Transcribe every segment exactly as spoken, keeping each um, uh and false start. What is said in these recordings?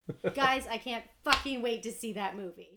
Guys, I can't fucking wait to see that movie.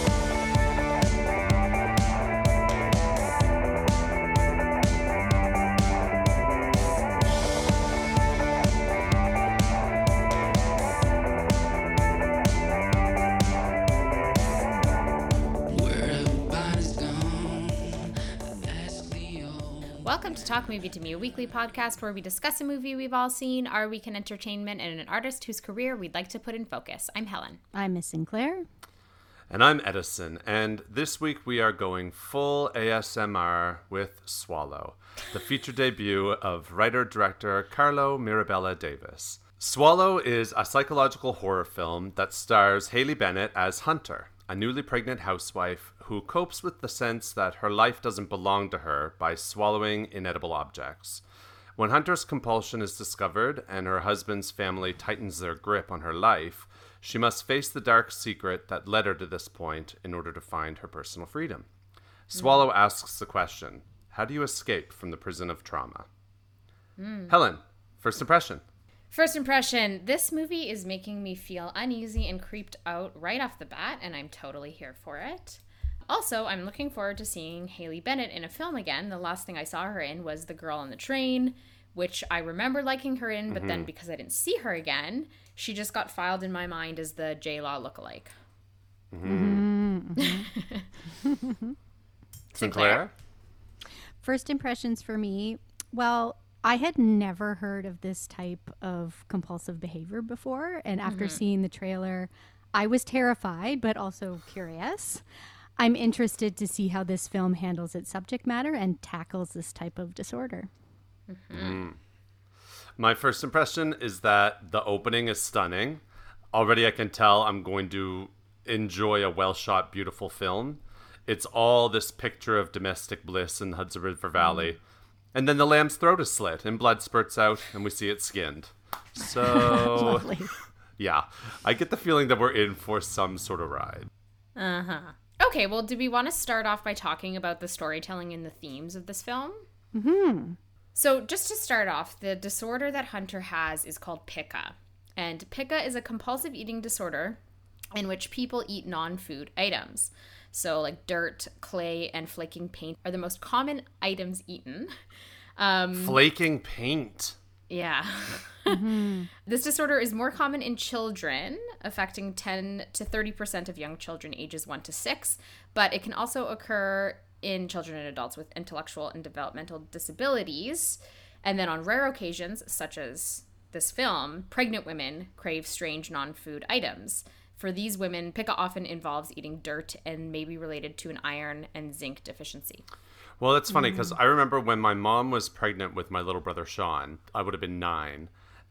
Welcome to Talk Movie to Me, a weekly podcast where we discuss a movie we've all seen, our week in entertainment, and an artist whose career we'd like to put in focus. I'm Helen. I'm Miss Sinclair. And I'm Edison, and this week we are going full A S M R with Swallow, the feature debut of writer-director Carlo Mirabella Davis. Swallow is a psychological horror film that stars Haley Bennett as Hunter, a newly pregnant housewife who copes with the sense that her life doesn't belong to her by swallowing inedible objects. When Hunter's compulsion is discovered and her husband's family tightens their grip on her life, she must face the dark secret that led her to this point in order to find her personal freedom. Swallow mm. asks the question, how do you escape from the prison of trauma? Mm. Helen, first impression. First impression, this movie is making me feel uneasy and creeped out right off the bat, and I'm totally here for it. Also, I'm looking forward to seeing Haley Bennett in a film again. The last thing I saw her in was The Girl on the Train, which I remember liking her in, but mm-hmm. then because I didn't see her again, she just got filed in my mind as the J-Law lookalike. Mm-hmm. Mm-hmm. Sinclair? First impressions for me, well, I had never heard of this type of compulsive behavior before, and after mm-hmm. seeing the trailer, I was terrified, but also curious. I'm interested to see how this film handles its subject matter and tackles this type of disorder. Mm-hmm. Mm. My first impression is that the opening is stunning. Already I can tell I'm going to enjoy a well-shot, beautiful film. It's all this picture of domestic bliss in the Hudson River Valley. Mm. And then the lamb's throat is slit and blood spurts out and we see it skinned. So, lovely. Yeah, I get the feeling that we're in for some sort of ride. Uh-huh. Okay, well, do we want to start off by talking about the storytelling and the themes of this film? Mm-hmm. So just to start off, the disorder that Hunter has is called pica. And pica is a compulsive eating disorder in which people eat non-food items. So like dirt, clay, and flaking paint are the most common items eaten. Um, flaking paint? Yeah. Mm-hmm. This disorder is more common in children, affecting ten to thirty percent of young children ages one to six, but it can also occur in children and adults with intellectual and developmental disabilities. And then on rare occasions, such as this film, pregnant women crave strange non-food items. For these women, pica often involves eating dirt and may be related to an iron and zinc deficiency. Well, it's funny because I remember when my mom was pregnant with my little brother Sean, I would have been nine.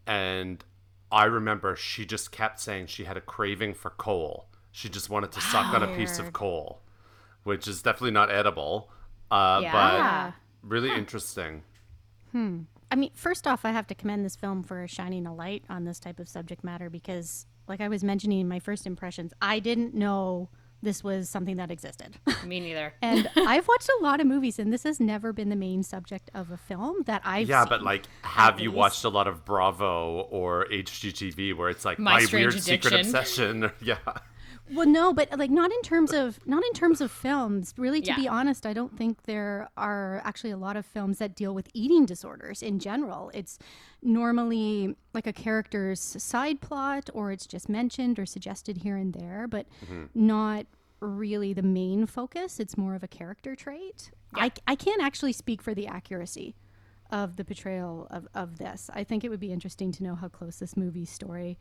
And I remember she just kept saying she had a craving for coal. She just wanted to suck on a piece of coal, which is definitely not edible, uh, yeah. but really huh. interesting. Hmm. I mean, first off, I have to commend this film for shining a light on this type of subject matter because, like I was mentioning in my first impressions, I didn't know this was something that existed. Me neither. And I've watched a lot of movies, and this has never been the main subject of a film that I've yeah, seen. but like, have you least. watched a lot of Bravo or H G T V where it's like My, my weird Addiction. secret obsession? Yeah. Well, no, but like not in terms of not in terms of films. Really, to yeah. be honest, I don't think there are actually a lot of films that deal with eating disorders in general. It's normally like a character's side plot, or it's just mentioned or suggested here and there, but mm-hmm. not really the main focus. It's more of a character trait. Yeah. I, I can't actually speak for the accuracy of the portrayal of, of this. I think it would be interesting to know how close this movie's story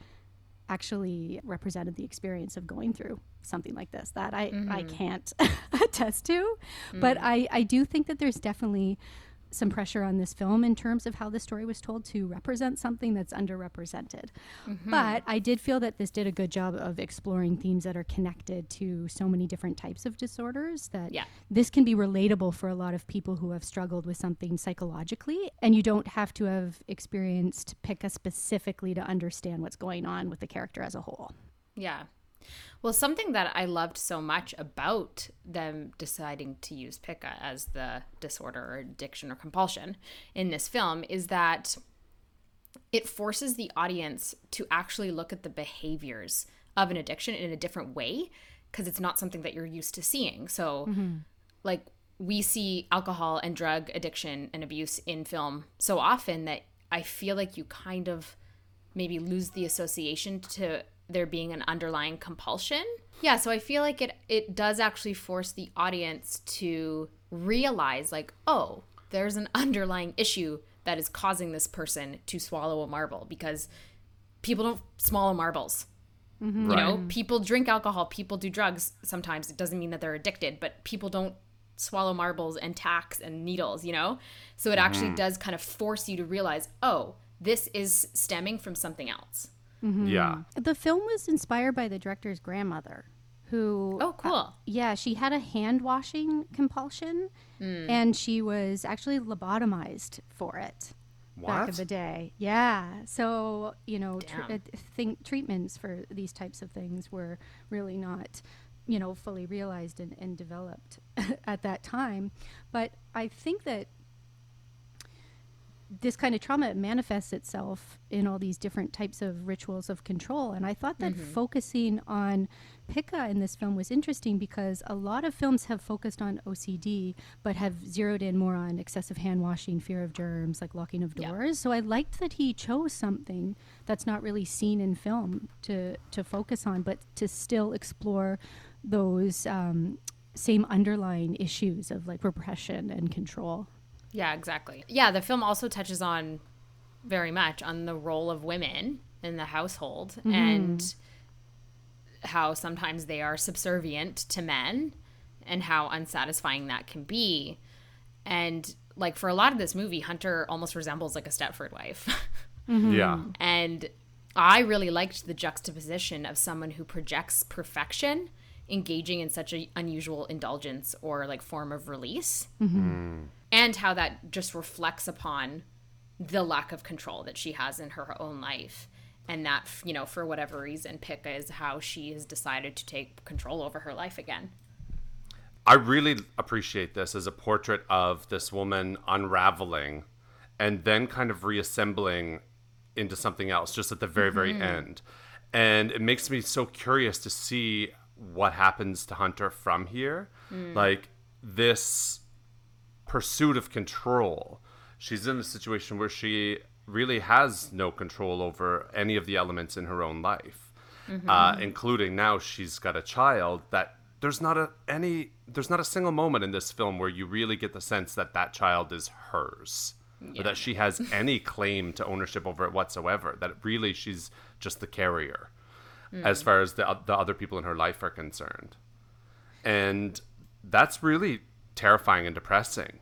actually represented the experience of going through something like this that I, mm-hmm. I can't attest to. Mm-hmm. But I, I do think that there's definitely some pressure on this film in terms of how the story was told to represent something that's underrepresented. Mm-hmm. But I did feel that this did a good job of exploring themes that are connected to so many different types of disorders that yeah. this can be relatable for a lot of people who have struggled with something psychologically, and you don't have to have experienced pica specifically to understand what's going on with the character as a whole. Yeah. Well, something that I loved so much about them deciding to use pica as the disorder or addiction or compulsion in this film is that it forces the audience to actually look at the behaviors of an addiction in a different way, because it's not something that you're used to seeing. So mm-hmm. like we see alcohol and drug addiction and abuse in film so often that I feel like you kind of maybe lose the association to there being an underlying compulsion. Yeah, so I feel like it it does actually force the audience to realize like, oh, there's an underlying issue that is causing this person to swallow a marble, because people don't swallow marbles. Mm-hmm. You Right. know, people drink alcohol, people do drugs sometimes. It doesn't mean that they're addicted, but people don't swallow marbles and tacks and needles, you know? So it actually does kind of force you to realize, oh, this is stemming from something else. Mm-hmm. Yeah. The film was inspired by the director's grandmother, who Oh, cool. uh, yeah, she had a hand washing compulsion, Mm. and she was actually lobotomized for it back in What? the day. Yeah, so you know, tr- Damn. uh, think treatments for these types of things were really not, you know, fully realized and, and developed at that time. But I think that this kind of trauma manifests itself in all these different types of rituals of control. And I thought that Mm-hmm. focusing on Pika in this film was interesting, because a lot of films have focused on O C D, but have zeroed in more on excessive hand washing, fear of germs, like locking of Yeah. doors. So I liked that he chose something that's not really seen in film to, to focus on, but to still explore those um, same underlying issues of like repression and control. Yeah, exactly. Yeah, the film also touches on very much on the role of women in the household Mm-hmm. and how sometimes they are subservient to men and how unsatisfying that can be. And like for a lot of this movie, Hunter almost resembles like a Stepford wife. Yeah. And I really liked the juxtaposition of someone who projects perfection engaging in such an unusual indulgence or like form of release. And how that just reflects upon the lack of control that she has in her own life. And that, you know, for whatever reason, Pika is how she has decided to take control over her life again. I really appreciate this as a portrait of this woman unraveling and then kind of reassembling into something else just at the very, very end. And it makes me so curious to see what happens to Hunter from here. Like this pursuit of control. She's in a situation where she really has no control over any of the elements in her own life, uh, including now she's got a child that there's not a any there's not a single moment in this film where you really get the sense that that child is hers, or that she has any claim to ownership over it whatsoever. That really she's just the carrier, as far as the the other people in her life are concerned, and that's really terrifying and depressing.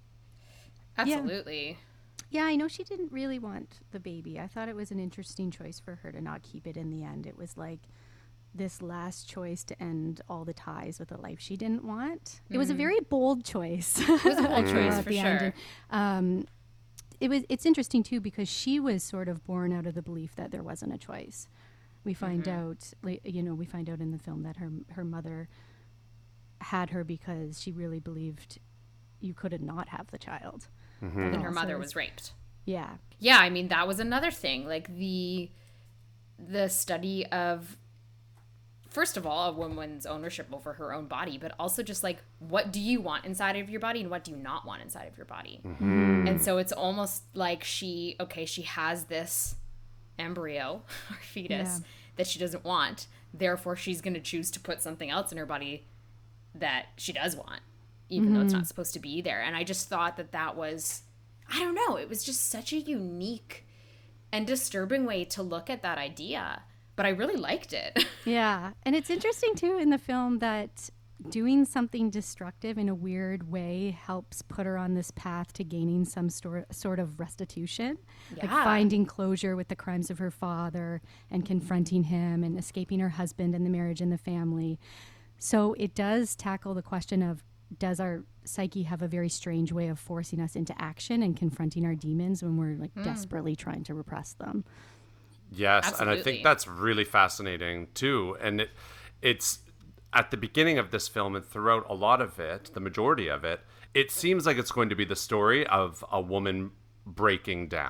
Absolutely. Yeah, I know she didn't really want the baby. I thought it was an interesting choice for her to not keep it in the end. It was like this last choice to end all the ties with a life she didn't want. It was a very bold choice. It was a bold choice, for sure. Um, it was. It's interesting too, because she was sort of born out of the belief that there wasn't a choice. We find out, like, you know, we find out in the film that her her mother had her because she really believed you could not have the child. And her Also mother it's- was raped. Yeah. Yeah, I mean, that was another thing. Like the the study of, first of all, a woman's ownership over her own body, but also just like, what do you want inside of your body and what do you not want inside of your body? And so it's almost like she, okay, she has this embryo or fetus Yeah. that she doesn't want. Therefore, she's going to choose to put something else in her body that she does want, even though it's not supposed to be there. And I just thought that that was, I don't know, it was just such a unique and disturbing way to look at that idea. But I really liked it. Yeah. And it's interesting too in the film that doing something destructive in a weird way helps put her on this path to gaining some stor- sort of restitution, like Yeah. finding closure with the crimes of her father and confronting him and escaping her husband and the marriage and the family. So it does tackle the question of, does our psyche have a very strange way of forcing us into action and confronting our demons when we're like desperately trying to repress them? Yes, and I Absolutely. think that's really fascinating too. And it, it's at the beginning of this film and throughout a lot of it, the majority of it, it seems like it's going to be the story of a woman breaking down.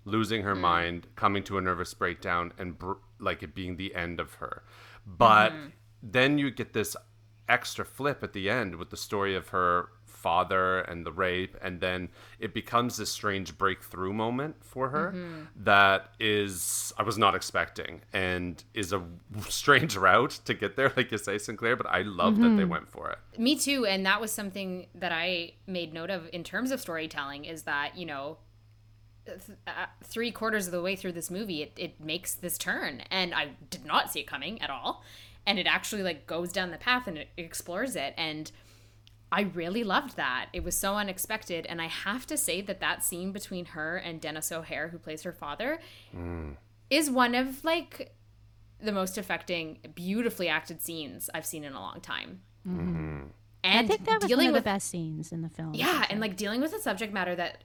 losing her mind, coming to a nervous breakdown, and br- like it being the end of her. But mm-hmm. then you get this extra flip at the end with the story of her father and the rape, and then it becomes this strange breakthrough moment for her mm-hmm. that is I was not expecting, and is a strange route to get there, like you say, Sinclair, but I love mm-hmm. that they went for it. Me too. And that was something that I made note of in terms of storytelling, is that, you know, th- uh, three quarters of the way through this movie, it, it makes this turn, and I did not see it coming at all, and it actually like goes down the path and it explores it, and I really loved that. It was so unexpected. And I have to say that that scene between her and Dennis O'Hare, who plays her father, mm. is one of like the most affecting, beautifully acted scenes I've seen in a long time. Mm-hmm. And I think that was one of the best scenes in the film. Yeah, and like dealing with a subject matter that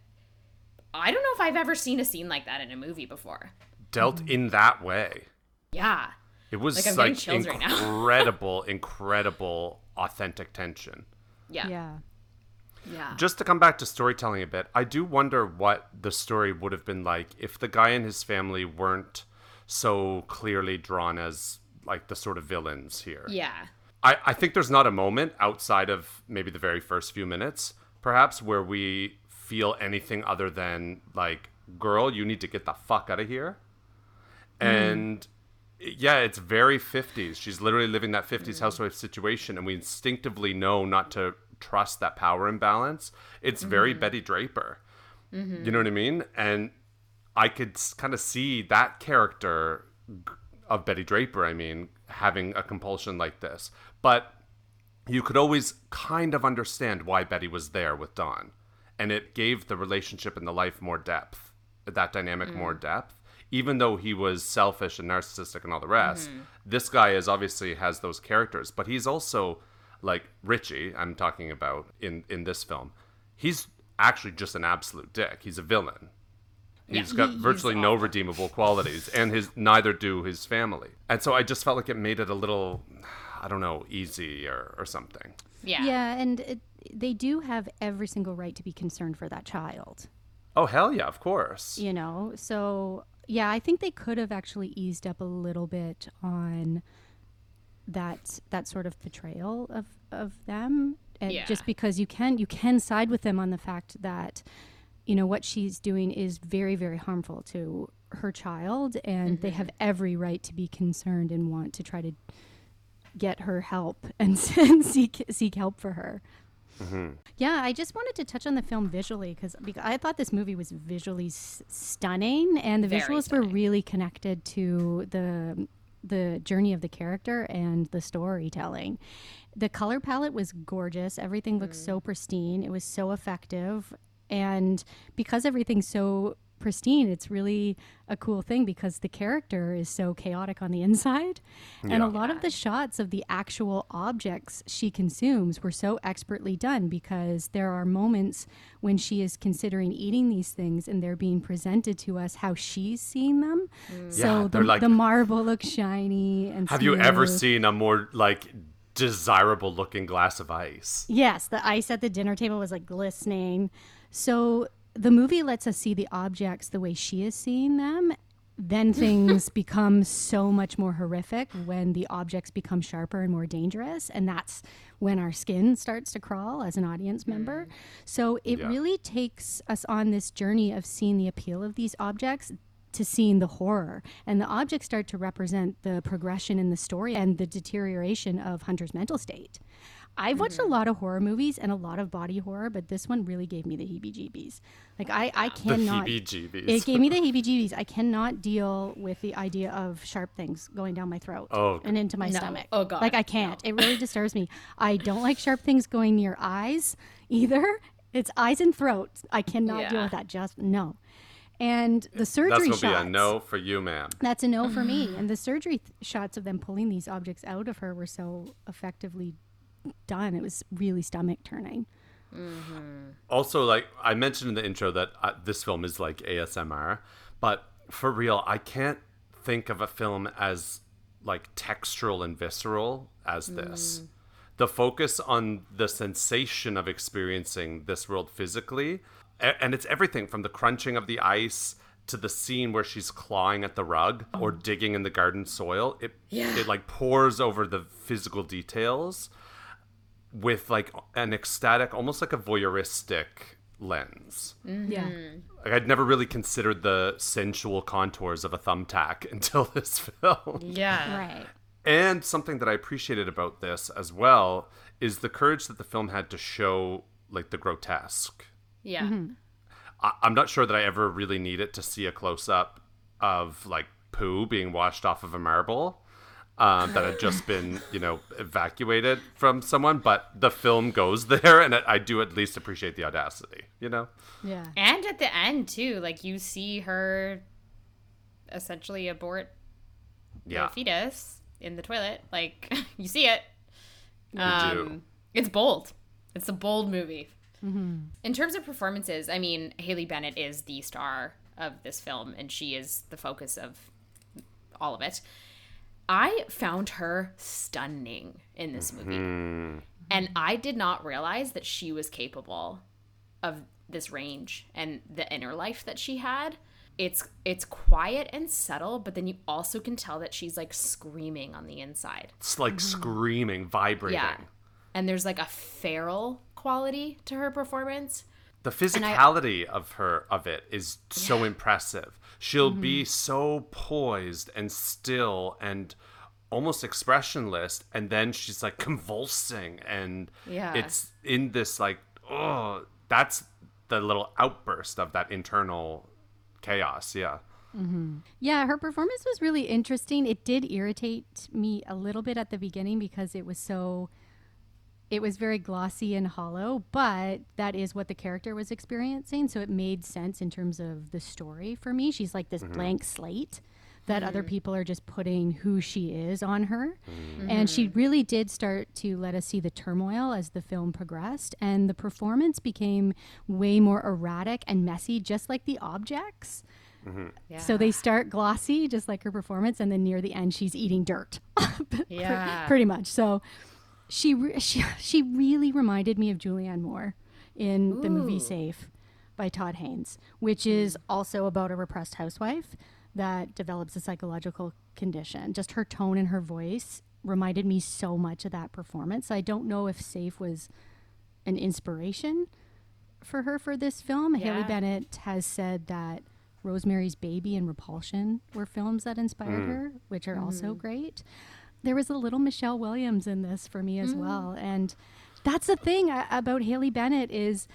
I don't know if I've ever seen a scene like that in a movie before. Dealt mm-hmm. in that way. Yeah. It was like, like incredible, right incredible, authentic tension. Yeah. Yeah. Yeah. Just to come back to storytelling a bit, I do wonder what the story would have been like if the guy and his family weren't so clearly drawn as like the sort of villains here. Yeah. I, I think there's not a moment outside of maybe the very first few minutes, perhaps, where we feel anything other than like, girl, you need to get the fuck out of here. Mm. And yeah, it's very fifties. She's literally living that fifties mm-hmm. housewife situation, and we instinctively know not to trust that power imbalance. It's mm-hmm. very Betty Draper. Mm-hmm. You know what I mean? And I could kind of see that character of Betty Draper, I mean, having a compulsion like this. But you could always kind of understand why Betty was there with Don. And it gave the relationship and the life more depth, that dynamic mm. more depth. Even though he was selfish and narcissistic and all the rest, mm-hmm. this guy is obviously has those characters. But he's also, like Richie, I'm talking about in, in this film, he's actually just an absolute dick. He's a villain. He's yeah, got he, virtually no redeemable qualities, and his neither do his family. And so I just felt like it made it a little, I don't know, easy or, or something. Yeah. Yeah, and it, they do have every single right to be concerned for that child. Oh, hell yeah, of course. You know, so... Yeah, I think they could have actually eased up a little bit on that that sort of portrayal of, of them. And yeah. just because you can you can side with them on the fact that, you know, what she's doing is very, very harmful to her child, and mm-hmm. they have every right to be concerned and want to try to get her help and, and seek seek help for her. Mm-hmm. Yeah, I just wanted to touch on the film visually because I thought this movie was visually s- stunning, and the Very visuals stunning. were really connected to the the journey of the character and the storytelling. The color palette was gorgeous. Everything looked mm. so pristine. It was so effective, and because everything's so pristine, it's really a cool thing because the character is so chaotic on the inside. Yeah. And a lot of the shots of the actual objects she consumes were so expertly done because there are moments when she is considering eating these things and they're being presented to us how she's seeing them. Mm. So yeah, the, like, the marble looks shiny and have smooth. You ever seen a more like desirable looking glass of ice? Yes, the ice at the dinner table was like glistening. So the movie lets us see the objects the way she is seeing them. Then things become so much more horrific when the objects become sharper and more dangerous. And that's when our skin starts to crawl as an audience member. Mm. So it yeah. really takes us on this journey of seeing the appeal of these objects to seeing the horror. And the objects start to represent the progression in the story and the deterioration of Hunter's mental state. I've watched mm-hmm. a lot of horror movies and a lot of body horror, but this one really gave me the heebie-jeebies. Like, I, I cannot... The heebie-jeebies. It gave me the heebie-jeebies. I cannot deal with the idea of sharp things going down my throat oh, and into my no. stomach. Oh, God. Like, I can't. No. It really disturbs me. I don't like sharp things going near eyes either. It's eyes and throat. I cannot yeah. deal with that. Just, no. And the surgery shots... That's going to shots, be a no for you, ma'am. That's a no for me. And the surgery th- shots of them pulling these objects out of her were so effectively done. It was really stomach turning. Mm-hmm. Also, like I mentioned in the intro that uh, this film is like A S M R, but for real, I can't think of a film as like textural and visceral as this. Mm. The focus on the sensation of experiencing this world physically, a- and it's everything from the crunching of the ice to the scene where she's clawing at the rug or digging in the garden soil. It Yeah. it like pours over the physical details with like an ecstatic, almost like a voyeuristic lens. Yeah. Like I'd never really considered the sensual contours of a thumbtack until this film. Yeah. Right. And something that I appreciated about this as well is the courage that the film had to show like the grotesque. Yeah. I- I'm not sure that I ever really needed to see a close up of like poo being washed off of a marble um, that had just been, you know, evacuated from someone. But the film goes there, and I, I do at least appreciate the audacity, you know? Yeah. And at the end too, like you see her essentially abort Yeah. the fetus in the toilet. Like you see it. do. Um, it's bold. It's a bold movie. In terms of performances, I mean, Haley Bennett is the star of this film, and she is the focus of all of it. I found her stunning in this movie. And I did not realize that she was capable of this range and the inner life that she had. It's it's quiet and subtle, but then you also can tell that she's like screaming on the inside. It's like screaming, vibrating. Yeah. And there's like a feral quality to her performance. The I- physicality of her of it is so impressive. She'll be so poised and still and almost expressionless, and then she's like convulsing, and Yeah. it's in this like, oh, that's the little outburst of that internal chaos. Yeah. Yeah, her performance was really interesting. It did irritate me a little bit at the beginning because it was so, it was very glossy and hollow, but that is what the character was experiencing. So it made sense in terms of the story for me. She's like this blank slate that other people are just putting who she is on her. And she really did start to let us see the turmoil as the film progressed. And the performance became way more erratic and messy, just like the objects. Yeah. So they start glossy, just like her performance, and then near the end, she's eating dirt, Yeah. pretty much. So she re- she she really reminded me of Julianne Moore in the movie Ooh. Safe by Todd Haynes, which is also about a repressed housewife that develops a psychological condition. Just her tone and her voice reminded me so much of that performance. I don't know if Safe was an inspiration for her for this film. Haley Yeah. Bennett has said that Rosemary's Baby and Repulsion were films that inspired her, which are also great. There was a little Michelle Williams in this for me as well. And that's the thing a- about Haley Bennett is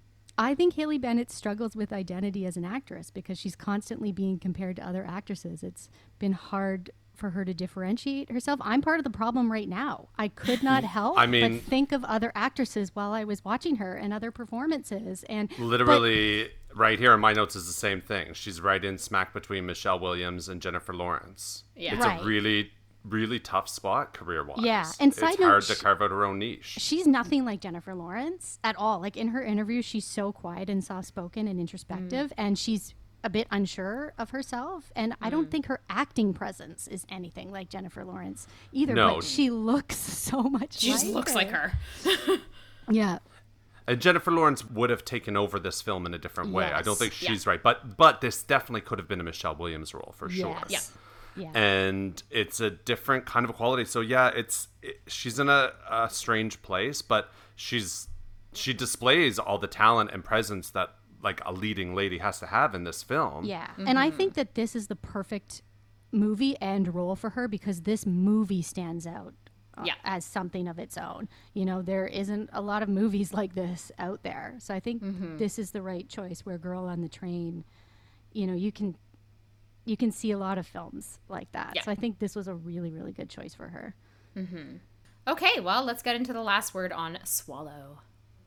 I think Haley Bennett struggles with identity as an actress because she's constantly being compared to other actresses. It's been hard for her to differentiate herself. I'm part of the problem right now. I could not help I mean- but think of other actresses while I was watching her and other performances. And but- Literally, right here in my notes is the same thing. She's right in smack between Michelle Williams and Jennifer Lawrence. Yeah. It's Right. a really, really tough spot career-wise. Yeah, and side it's note, hard to sh- carve out her own niche. she's nothing like Jennifer Lawrence at all. Like in her interviews, she's so quiet and soft-spoken and introspective, and she's a bit unsure of herself. And I don't think her acting presence is anything like Jennifer Lawrence either. No. But she looks so much. She just like looks like her. Yeah. And Jennifer Lawrence would have taken over this film in a different way. I don't Yes. think she's right, but but this definitely could have been a Michelle Williams role for sure. Yes. Yeah. And it's a different kind of quality. So yeah, it's it, she's in a, a strange place, but she's she displays all the talent and presence that like a leading lady has to have in this film. Yeah. And I think that this is the perfect movie and role for her because this movie stands out uh, Yeah. as something of its own. You know, there isn't a lot of movies like this out there. So I think this is the right choice where Girl on the Train, you know, you can you can see a lot of films like that. Yeah. So I think this was a really, really good choice for her. Okay, well, let's get into the last word on Swallow.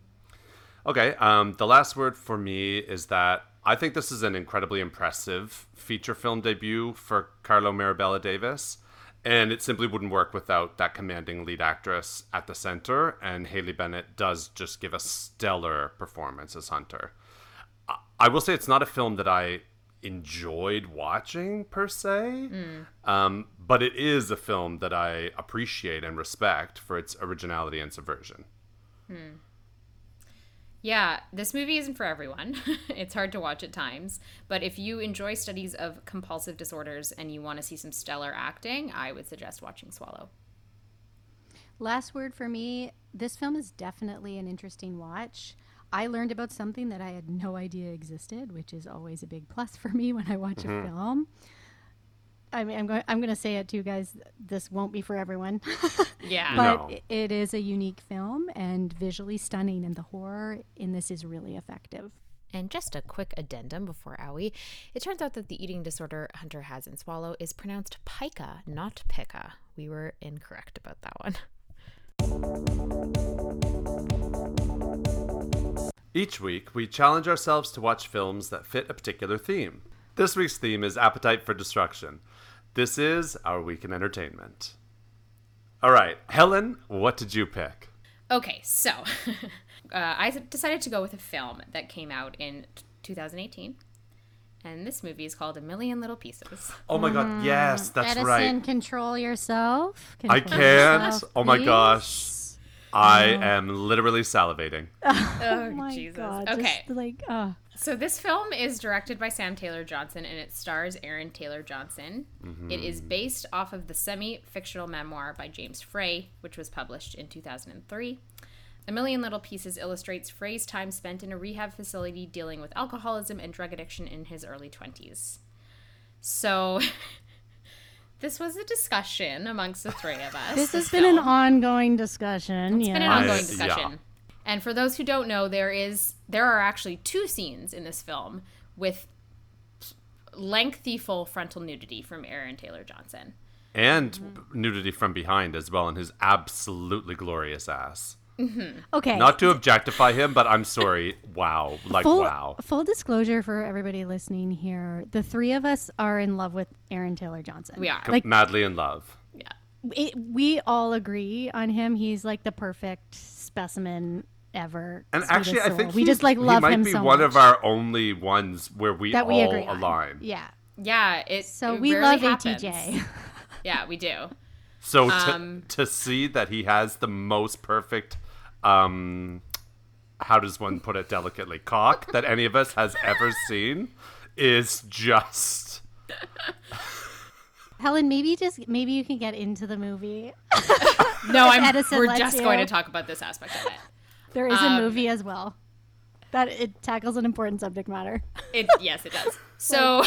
Okay, um, the last word for me is that I think this is an incredibly impressive feature film debut for Carlo Mirabella Davis, and it simply wouldn't work without that commanding lead actress at the center, and Haley Bennett does just give a stellar performance as Hunter. I, I will say it's not a film that I enjoyed watching per se, um, but it is a film that I appreciate and respect for its originality and subversion. Yeah, this movie isn't for everyone. It's hard to watch at times. But if you enjoy studies of compulsive disorders and you want to see some stellar acting, I would suggest watching Swallow. Last word for me, this film is definitely an interesting watch. I learned about something that I had no idea existed, which is always a big plus for me when I watch Mm-hmm. a film. I mean, I'm going. I'm going to say it too, guys. This won't be for everyone, Yeah. but No. i- it is a unique film and visually stunning, and the horror in this is really effective. And just a quick addendum before Owie. It turns out that the eating disorder Hunter has in Swallow is pronounced pica, not pica. We were incorrect about that one. Each week, we challenge ourselves to watch films that fit a particular theme. This week's theme is Appetite for Destruction. This is our week in entertainment. All right, Helen, what did you pick? Okay, so uh, I decided to go with a film that came out in two thousand eighteen. And this movie is called A Million Little Pieces. Oh my god, yes, that's Edison, right. control yourself. I Control can't. yourself, Oh my please. gosh. I am literally salivating. Oh, Oh my Jesus. God. Okay. Just like, uh, So this film is directed by Sam Taylor Johnson and it stars Aaron Taylor Johnson. It is based off of the semi-fictional memoir by James Frey, which was published in two thousand three. A Million Little Pieces illustrates Frey's time spent in a rehab facility dealing with alcoholism and drug addiction in his early twenties. So this was a discussion amongst the three of us. this has been an film. ongoing discussion. It's yeah. been an I- ongoing yeah. discussion. And for those who don't know, there is there are actually two scenes in this film with lengthy full frontal nudity from Aaron Taylor Johnson. And nudity from behind as well, and his absolutely glorious ass. Okay. Not to objectify him, but I'm sorry. Wow. Like, full, wow. Full disclosure for everybody listening here: the three of us are in love with Aaron Taylor Johnson. We are. Like Madly in love. Yeah. it, we all agree on him. He's like the perfect specimen ever. And Sweetest actually, I soul. think we he, just like love he might him be so one much of our only ones where we that all we agree on. align. Yeah. Yeah, it So it we rarely love happens. A T J. Yeah, we do. So to, Um, to see that he has the most perfect, um, how does one put it delicately, cock that any of us has ever seen is just... Helen, maybe just maybe you can get into the movie. No, I'm Edison we're lets just you. going to talk about this aspect of it. There is Um, a movie as well that it tackles an important subject matter. It yes, it does. So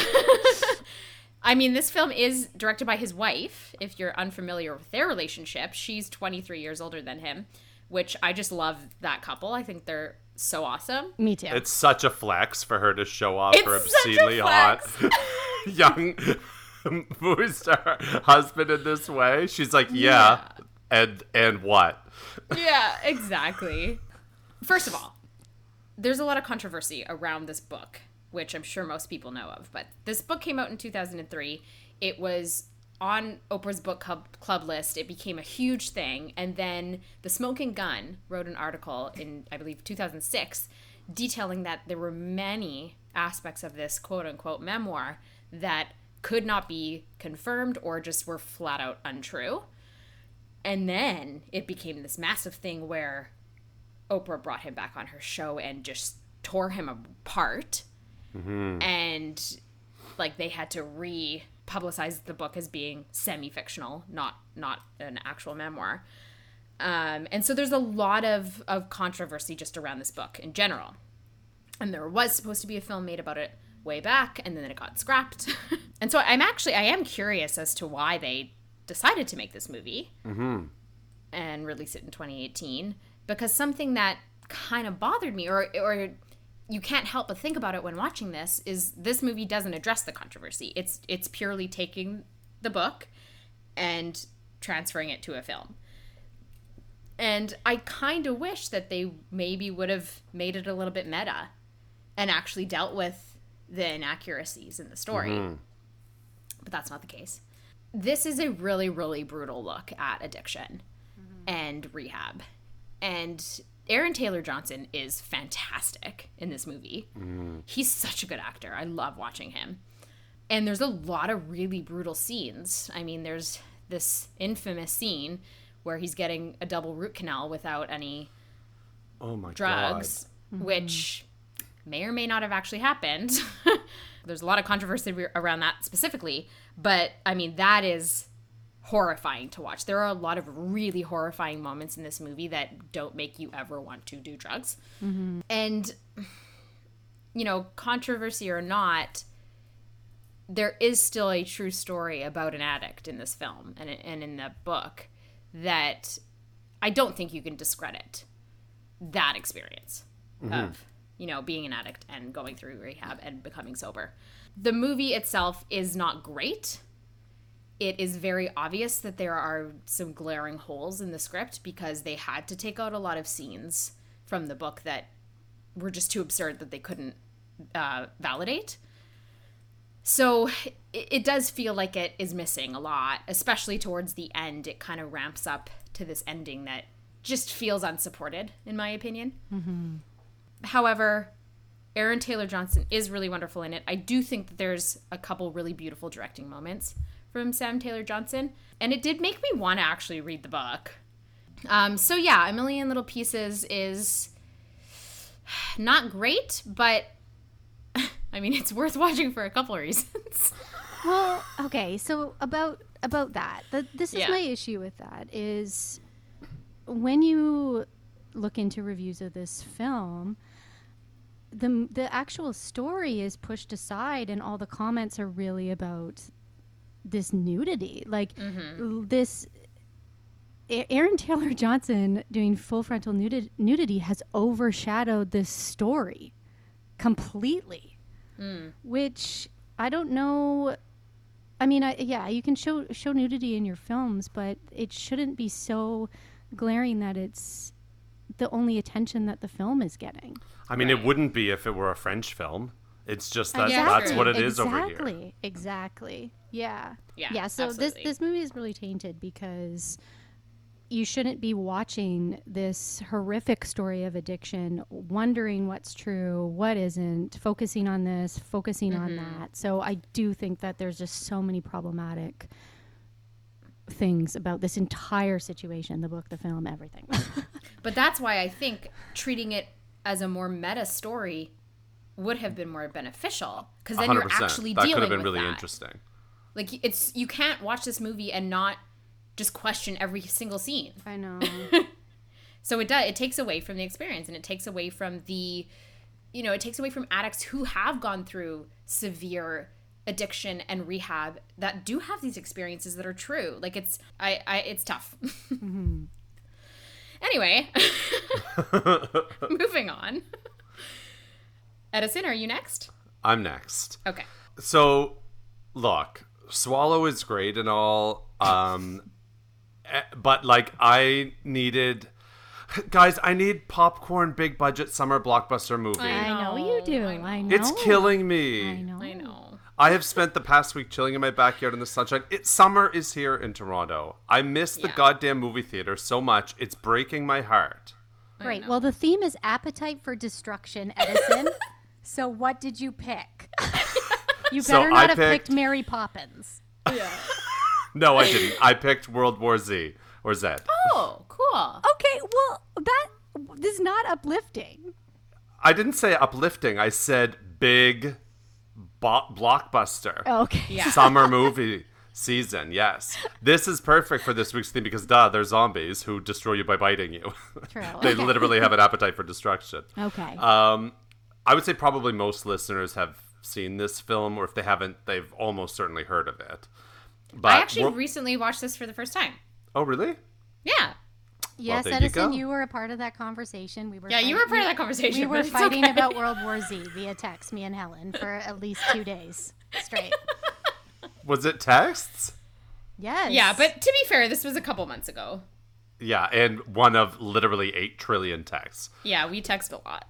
I mean, this film is directed by his wife. If you're unfamiliar with their relationship, she's twenty-three years older than him, which I just love that couple. I think they're so awesome. Me too. It's such a flex for her to show off It's her such a obscenely hot flex. young movie star husband in this way. She's like, yeah, and and what? Yeah, exactly. First of all, there's a lot of controversy around this book, which I'm sure most people know of. But this book came out in two thousand three. It was on Oprah's book club, club list. It became a huge thing. And then The Smoking Gun wrote an article in, I believe, two thousand six, detailing that there were many aspects of this quote-unquote memoir that could not be confirmed or just were flat out untrue. And then it became this massive thing where Oprah brought him back on her show and just tore him apart. And like they had to re-publicize the book as being semi-fictional, not not an actual memoir. Um, and so there's a lot of, of controversy just around this book in general. And there was supposed to be a film made about it way back, and then it got scrapped. And so I'm actually, I am curious as to why they decided to make this movie and release it in twenty eighteen, because something that kind of bothered me, or or you can't help but think about it when watching this, is this movie doesn't address the controversy. It's it's purely taking the book and transferring it to a film. And I kind of wish that they maybe would have made it a little bit meta and actually dealt with the inaccuracies in the story. But that's not the case. This is a really, really brutal look at addiction and rehab. And Aaron Taylor Johnson is fantastic in this movie. He's such a good actor. I love watching him. And there's a lot of really brutal scenes. I mean, there's this infamous scene where he's getting a double root canal without any Oh my drugs. mm-hmm. which may or may not have actually happened. There's a lot of controversy around that specifically, but I mean, that is horrifying to watch. There are a lot of really horrifying moments in this movie that don't make you ever want to do drugs. Mm-hmm. And, you know, controversy or not, there is still a true story about an addict in this film and, and in the book that I don't think you can discredit that experience mm-hmm. of, you know, being an addict and going through rehab and becoming sober. The movie itself is not great. It is very obvious that there are some glaring holes in the script because they had to take out a lot of scenes from the book that were just too absurd that they couldn't uh, validate. So it, it does feel like it is missing a lot, especially towards the end. It kind of ramps up to this ending that just feels unsupported, in my opinion. Mm-hmm. However, Aaron Taylor Johnson is really wonderful in it. I do think that there's a couple really beautiful directing moments from Sam Taylor Johnson, and it did make me want to actually read the book. Um, so yeah, A Million Little Pieces is not great, but I mean, it's worth watching for a couple of reasons. Well, okay, so about about that, the, this is Yeah. my issue with that, is when you look into reviews of this film, the the actual story is pushed aside and all the comments are really about this nudity. Like mm-hmm. this A- Aaron Taylor Johnson doing full frontal nudi- nudity has overshadowed this story completely. Mm. Which I don't know. I mean, I, yeah, you can show show nudity in your films, but it shouldn't be so glaring that it's the only attention that the film is getting. I mean, Right. it wouldn't be if it were a French film. It's just that Yeah, that's true. what it is exactly. over here. Exactly. Exactly. Yeah. Yeah, Yeah. So absolutely. this this movie is really tainted because you shouldn't be watching this horrific story of addiction, wondering what's true, what isn't, focusing on this, focusing Mm-hmm. on that. So I do think that there's just so many problematic things about this entire situation, the book, the film, everything. But that's why I think treating it as a more meta story would have been more beneficial, because then one hundred you're percent. actually That dealing could have been with really that. interesting. Like, it's you can't watch this movie and not just question every single scene. I know. So it does. It takes away from the experience, and it takes away from the, you know, it takes away from addicts who have gone through severe addiction and rehab that do have these experiences that are true. Like it's, I, I it's tough. Mm-hmm. Anyway, moving on. Edison, are you next? I'm next. Okay. So, look, Swallow is great and all, um, eh, but like I needed, guys, I need popcorn, big budget summer blockbuster movie. I I know you do. I know. I know. It's killing me. I know. I know. I have spent the past week chilling in my backyard in the sunshine. It summer is here in Toronto. I miss the Yeah. goddamn movie theater so much. It's breaking my heart. Great. Well, the theme is appetite for destruction, Edison. So what did you pick? You So better I not have picked- picked Mary Poppins. Yeah. No, I didn't. I picked World War Z or Z. Oh, cool. Okay, well, that this is not uplifting. I didn't say uplifting. I said big bo- blockbuster. Okay. Yeah. Summer movie season, yes. This is perfect for this week's theme because, duh, they're zombies who destroy you by biting you. True. They Okay. literally have an appetite for destruction. Okay. Um, I would say probably most listeners have seen this film, or if they haven't, they've almost certainly heard of it. But I actually Wor- recently watched this for the first time. Oh, really? Yeah. yes, there you Edison, go. you were a part of that conversation. We were. Yeah, you fight- were part of we- that conversation. We were but it's fighting okay. about World War Z via text, me and Helen, for at least two days straight. Was it texts? Yes. Yeah, but to be fair, this was a couple months ago. Yeah, and one of literally eight trillion texts. Yeah, we text a lot.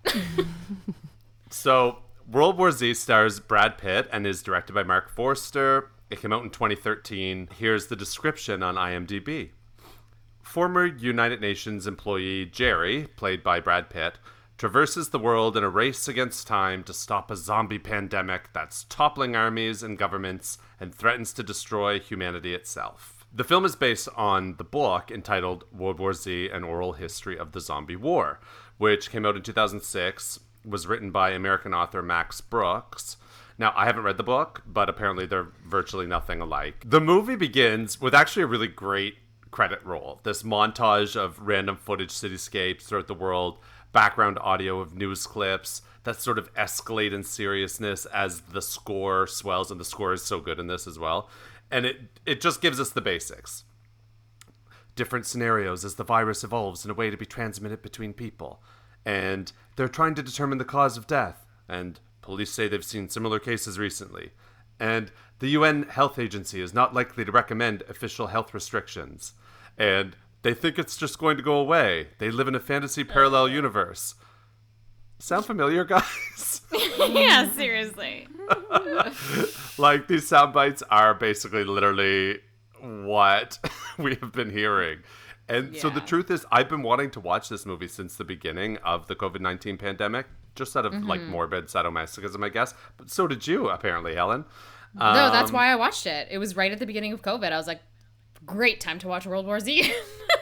So, World War Z stars Brad Pitt and is directed by Mark Forster. It came out in twenty thirteen. Here's the description on IMDb. Former United Nations employee Jerry, played by Brad Pitt, traverses the world in a race against time to stop a zombie pandemic that's toppling armies and governments and threatens to destroy humanity itself. The film is based on the book entitled World War Z, An Oral History of the Zombie War, which came out in two thousand six, was written by American author Max Brooks. Now, I haven't read the book, but apparently they're virtually nothing alike. The movie begins with actually a really great credit roll. This montage of random footage cityscapes throughout the world, background audio of news clips that sort of escalate in seriousness as the score swells, and the score is so good in this as well. And it, it just gives us the basics. Different scenarios as the virus evolves in a way to be transmitted between people. And they're trying to determine the cause of death. And police say they've seen similar cases recently. And the U N Health Agency is not likely to recommend official health restrictions. And they think it's just going to go away. They live in a fantasy parallel universe. Sound familiar, guys? Yeah, seriously. Like, these sound bites are basically literally what we have been hearing. And so the Yeah. truth is, I've been wanting to watch this movie since the beginning of the covid nineteen pandemic, just out of Mm-hmm. like morbid sadomasochism, I guess. But so did you, apparently, Helen. No, that's Um, why I watched it. It was right at the beginning of COVID. I was like, great time to watch World War Z.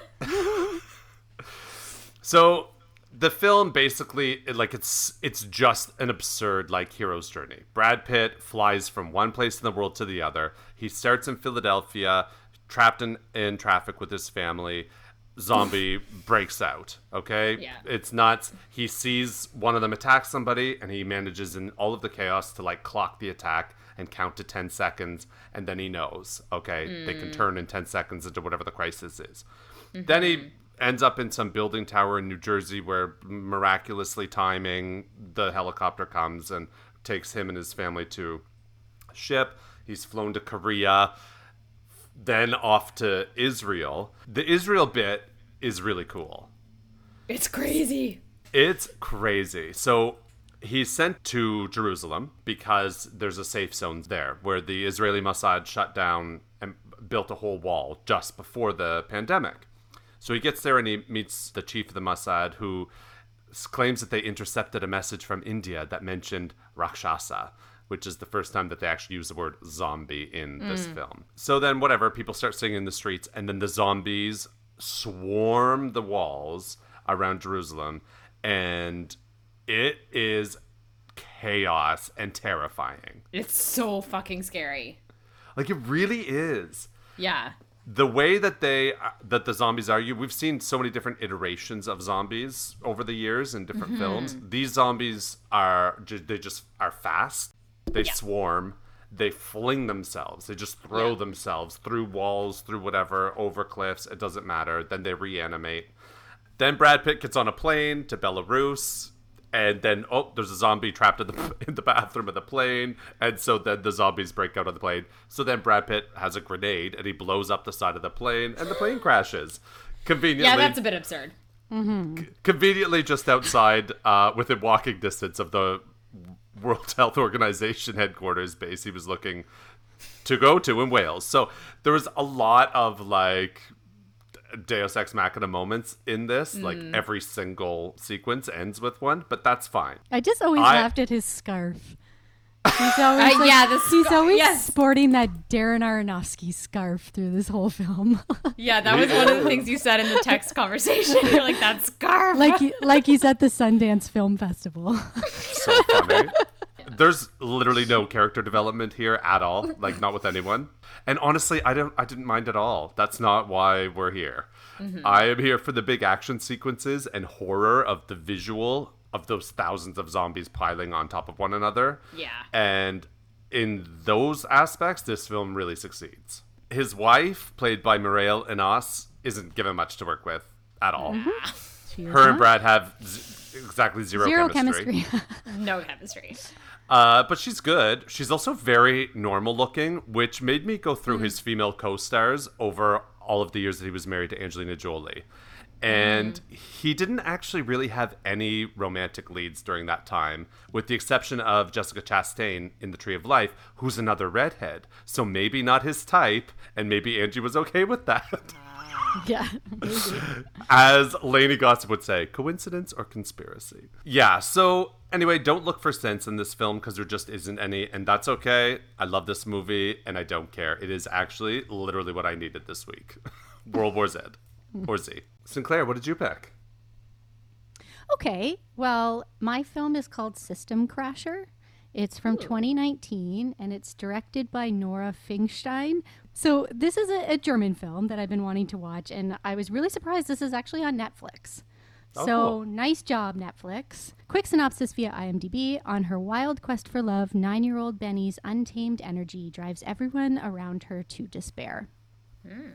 So the film basically, it, like, it's it's just an absurd, like, hero's journey. Brad Pitt flies from one place in the world to the other. He starts in Philadelphia, trapped in, in traffic with his family. Zombie breaks out, okay? Yeah. It's nuts. He sees one of them attack somebody, and he manages in all of the chaos to, like, clock the attack and count to ten seconds, and then he knows, okay? They can turn in ten seconds into whatever the crisis is. Then he ends up in some building tower in New Jersey where, miraculously timing, the helicopter comes and takes him and his family to a ship. He's flown to Korea, then off to Israel. The Israel bit is really cool. It's crazy. It's crazy. So he's sent to Jerusalem because there's a safe zone there where the Israeli Mossad shut down and built a whole wall just before the pandemic. So he gets there and he meets the chief of the Mossad, who s- claims that they intercepted a message from India that mentioned Rakshasa, which is the first time that they actually use the word zombie in this film. So then whatever, people start singing in the streets, and then the zombies swarm the walls around Jerusalem, and it is chaos and terrifying. It's so fucking scary. Like, it really is. Yeah. The way that they that the zombies are, you we've seen so many different iterations of zombies over the years in different films. These zombies are ju- they just are fast. They swarm. They fling themselves. They just throw Yeah. themselves through walls, through whatever, over cliffs. It doesn't matter. Then they reanimate. Then Brad Pitt gets on a plane to Belarus. And then, oh, there's a zombie trapped in the in the bathroom of the plane. And so then the zombies break out of the plane. So then Brad Pitt has a grenade and he blows up the side of the plane and the plane crashes. Conveniently, Yeah, that's a bit absurd. conveniently just outside, uh, within walking distance of the World Health Organization headquarters base he was looking to go to in Wales. So there was a lot of, like, Deus Ex Machina moments in this. Like, every single sequence ends with one, but that's fine. I just always I- laughed at his scarf. He's always, Uh, like- yeah, the he's scar- always yes. sporting that Darren Aronofsky scarf through this whole film. Yeah, that was one of the things you said in the text conversation. You're like, that scarf. like he, like he's at the Sundance Film Festival. So funny. There's literally no character development here at all, like, not with anyone. And honestly, I don't I didn't mind at all. That's not why we're here. I am here for the big action sequences and horror of the visual of those thousands of zombies piling on top of one another. Yeah. And in those aspects, this film really succeeds. His wife, played by Mireille Enos, isn't given much to work with at all. She is Her and not. Brad have z- exactly zero, Zero chemistry. chemistry. No chemistry. Uh, but she's good. She's also very normal looking, which made me go through his female co-stars over all of the years that he was married to Angelina Jolie. And he didn't actually really have any romantic leads during that time, with the exception of Jessica Chastain in The Tree of Life, who's another redhead. So maybe not his type, and maybe Angie was okay with that. Yeah. As Lainey Gossip would say, coincidence or conspiracy? Yeah, so anyway, don't look for sense in this film because there just isn't any, and that's okay. I love this movie, and I don't care. It is actually literally what I needed this week. World War Z. Or Z. Sinclair, what did you pick? Okay, well, my film is called System Crasher. It's from twenty nineteen, and it's directed by Nora Fingstein. So this is a, a German film that I've been wanting to watch, and I was really surprised this is actually on Netflix. Oh, so cool. Nice job, Netflix. Quick synopsis via IMDb. On her wild quest for love, nine-year-old Benny's untamed energy drives everyone around her to despair. Mm.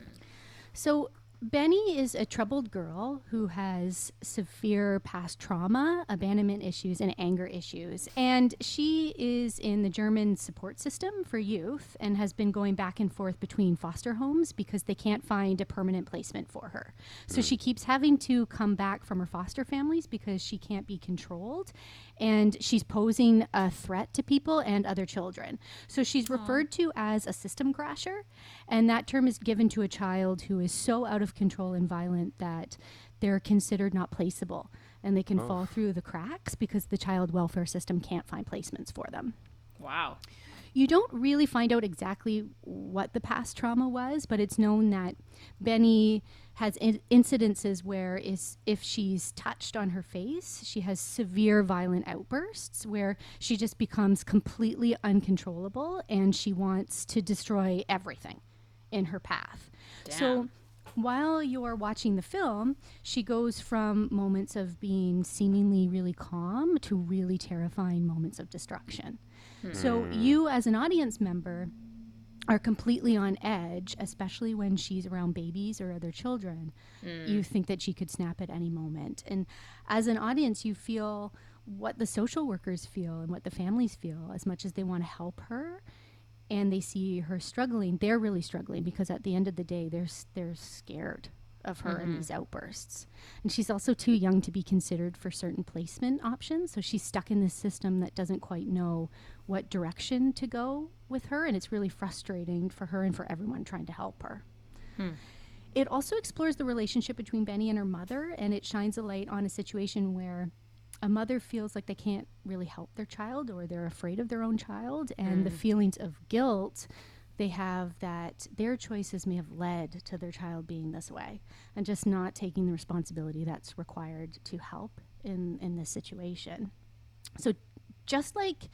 So Benny is a troubled girl who has severe past trauma, abandonment issues, and anger issues. And she is in the German support system for youth and has been going back and forth between foster homes because they can't find a permanent placement for her. So she keeps having to come back from her foster families because she can't be controlled. And she's posing a threat to people and other children. So she's referred to as a system crasher. And that term is given to a child who is so out of control and violent that they're considered not placeable. And they can Oh. fall through the cracks because the child welfare system can't find placements for them. Wow. You don't really find out exactly what the past trauma was, but it's known that Benny has in- incidences where is, if she's touched on her face, she has severe violent outbursts where she just becomes completely uncontrollable and she wants to destroy everything in her path. Damn. So while you're watching the film, she goes from moments of being seemingly really calm to really terrifying moments of destruction. So you, as an audience member, are completely on edge, especially when she's around babies or other children. Mm. You think that she could snap at any moment. And as an audience, you feel what the social workers feel and what the families feel. As much as they want to help her and they see her struggling, they're really struggling because at the end of the day, they're, they're scared of her Mm-hmm. and these outbursts. And she's also too young to be considered for certain placement options. So she's stuck in this system that doesn't quite know what direction to go with her. And it's really frustrating for her and for everyone trying to help her. Hmm. It also explores the relationship between Benny and her mother. And it shines a light on a situation where a mother feels like they can't really help their child or they're afraid of their own child. And the feelings of guilt they have that their choices may have led to their child being this way and just not taking the responsibility that's required to help in, in this situation. So just like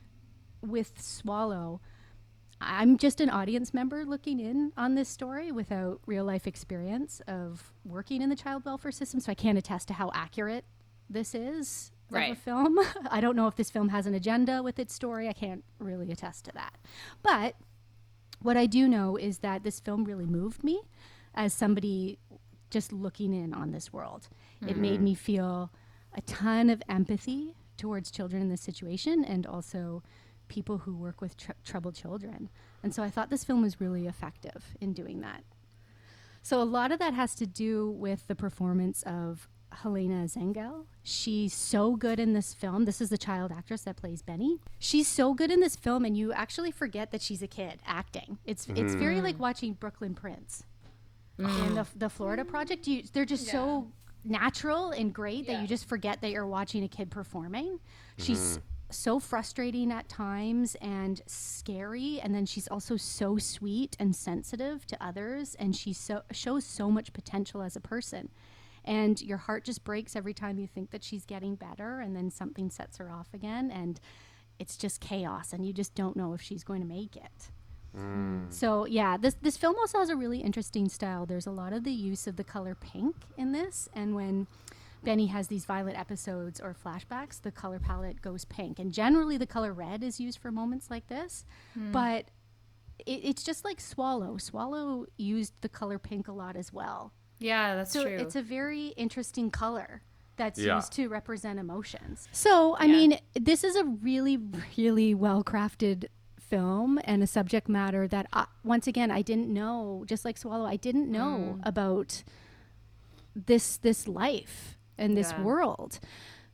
with Swallow, I'm just an audience member looking in on this story without real life experience of working in the child welfare system, so I can't attest to how accurate this is Right. of a film. I don't know if this film has an agenda with its story. I can't really attest to that. But what I do know is that this film really moved me as somebody just looking in on this world. Mm-hmm. It made me feel a ton of empathy towards children in this situation and also people who work with tr- troubled children. And so I thought this film was really effective in doing that. So a lot of that has to do with the performance of Helena Zengel. She's so good in this film. This is the child actress that plays Benny. She's so good in this film, and you actually forget that she's a kid acting. It's mm. it's very like watching Brooklyn Prince mm. in the the Florida Project. You, they're just yeah. so natural and great yeah. that you just forget that you're watching a kid performing. Mm-hmm. She's so frustrating at times and scary, and then she's also so sweet and sensitive to others, and she so shows so much potential as a person. And your heart just breaks every time you think that she's getting better, and then something sets her off again, and it's just chaos, and you just don't know if she's going to make it. Mm. So yeah, this this film also has a really interesting style. There's a lot of the use of the color pink in this, and when Benny has these violent episodes or flashbacks, the color palette goes pink. And generally the color red is used for moments like this, mm. but it, it's just like Swallow. Swallow used the color pink a lot as well. Yeah, that's so true. It's a very interesting color that's yeah. used to represent emotions. So, I yeah. mean, this is a really, really well-crafted film and a subject matter that, I, once again, I didn't know, just like Swallow, I didn't know mm. about this this life and this yeah. world.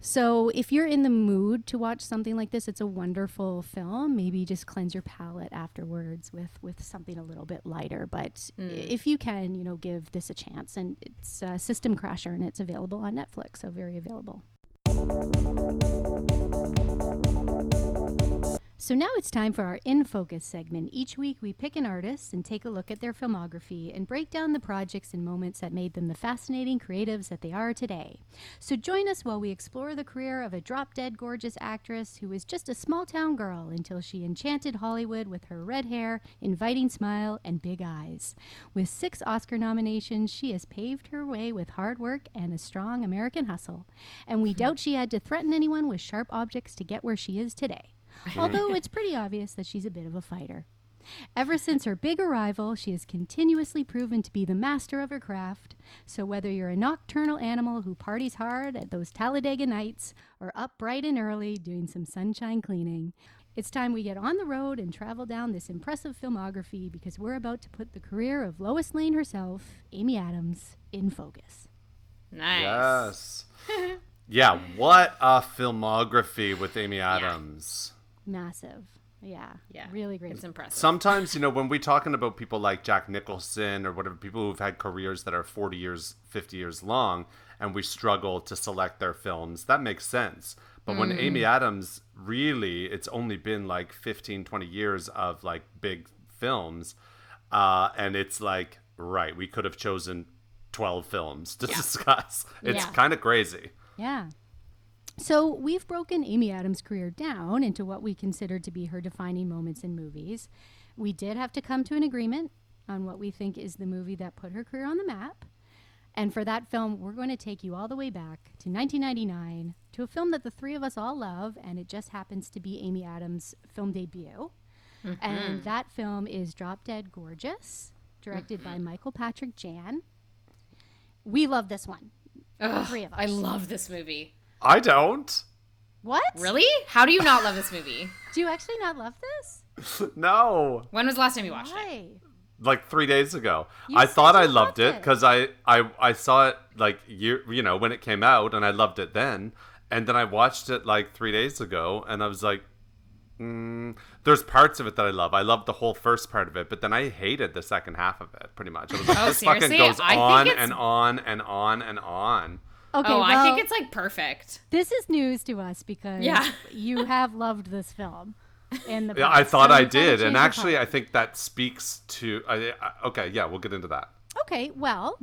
So if you're in the mood to watch something like this, it's a wonderful film. Maybe just cleanse your palate afterwards with, with something a little bit lighter. But Mm. if you can, you know, give this a chance. And it's uh, System Crasher, and it's available on Netflix, so very available. So now it's time for our In Focus segment. Each week we pick an artist and take a look at their filmography and break down the projects and moments that made them the fascinating creatives that they are today. So join us while we explore the career of a drop-dead gorgeous actress who was just a small-town girl until she enchanted Hollywood with her red hair, inviting smile, and big eyes. With six Oscar nominations, she has paved her way with hard work and a strong American hustle. And we doubt she had to threaten anyone with sharp objects to get where she is today. Although it's pretty obvious that she's a bit of a fighter. Ever since her big arrival, she has continuously proven to be the master of her craft. So whether you're a nocturnal animal who parties hard at those Talladega nights or up bright and early doing some sunshine cleaning, it's time we get on the road and travel down this impressive filmography because we're about to put the career of Lois Lane herself, Amy Adams, in focus. Nice. Yes. Yeah, what a filmography with Amy Adams. Massive. Yeah. Yeah. Really great. It's impressive. Sometimes, you know, when we're talking about people like Jack Nicholson or whatever, people who've had careers that are forty years, fifty years long, and we struggle to select their films, that makes sense. But when Amy Adams, really, it's only been like fifteen, twenty years of like big films. Uh, and it's like, right, we could have chosen twelve films to discuss. It's Yeah. kind of crazy. Yeah. So we've broken Amy Adams' career down into what we consider to be her defining moments in movies. We did have to come to an agreement on what we think is the movie that put her career on the map. And for that film, we're going to take you all the way back to nineteen ninety-nine, to a film that the three of us all love, and it just happens to be Amy Adams' film debut. Mm-hmm. And that film is Drop Dead Gorgeous, directed mm-hmm. by Michael Patrick Jann. We love this one. Ugh, three of us. I love this movie. I don't. What? Really? How do you not love this movie? Do you actually not love this? No. When was the last time you watched Why? it? Like three days ago. You I said thought you I loved loved it it. because I, I, I saw it like, year, you know, when it came out, and I loved it then. And then I watched it like three days ago, and I was like, mm, there's parts of it that I love. I love the whole first part of it, but then I hated the second half of it, pretty much. I was like, Oh, this fucking seriously? goes I think on it's- and on and on and on. Okay, oh, well, I think it's like perfect. this is news to us because Yeah. you have loved this film in the Yeah, past. I thought so I you've had a did, change and of actually, I heart. think that speaks to. I, I, okay, yeah, we'll get into that. Okay, well,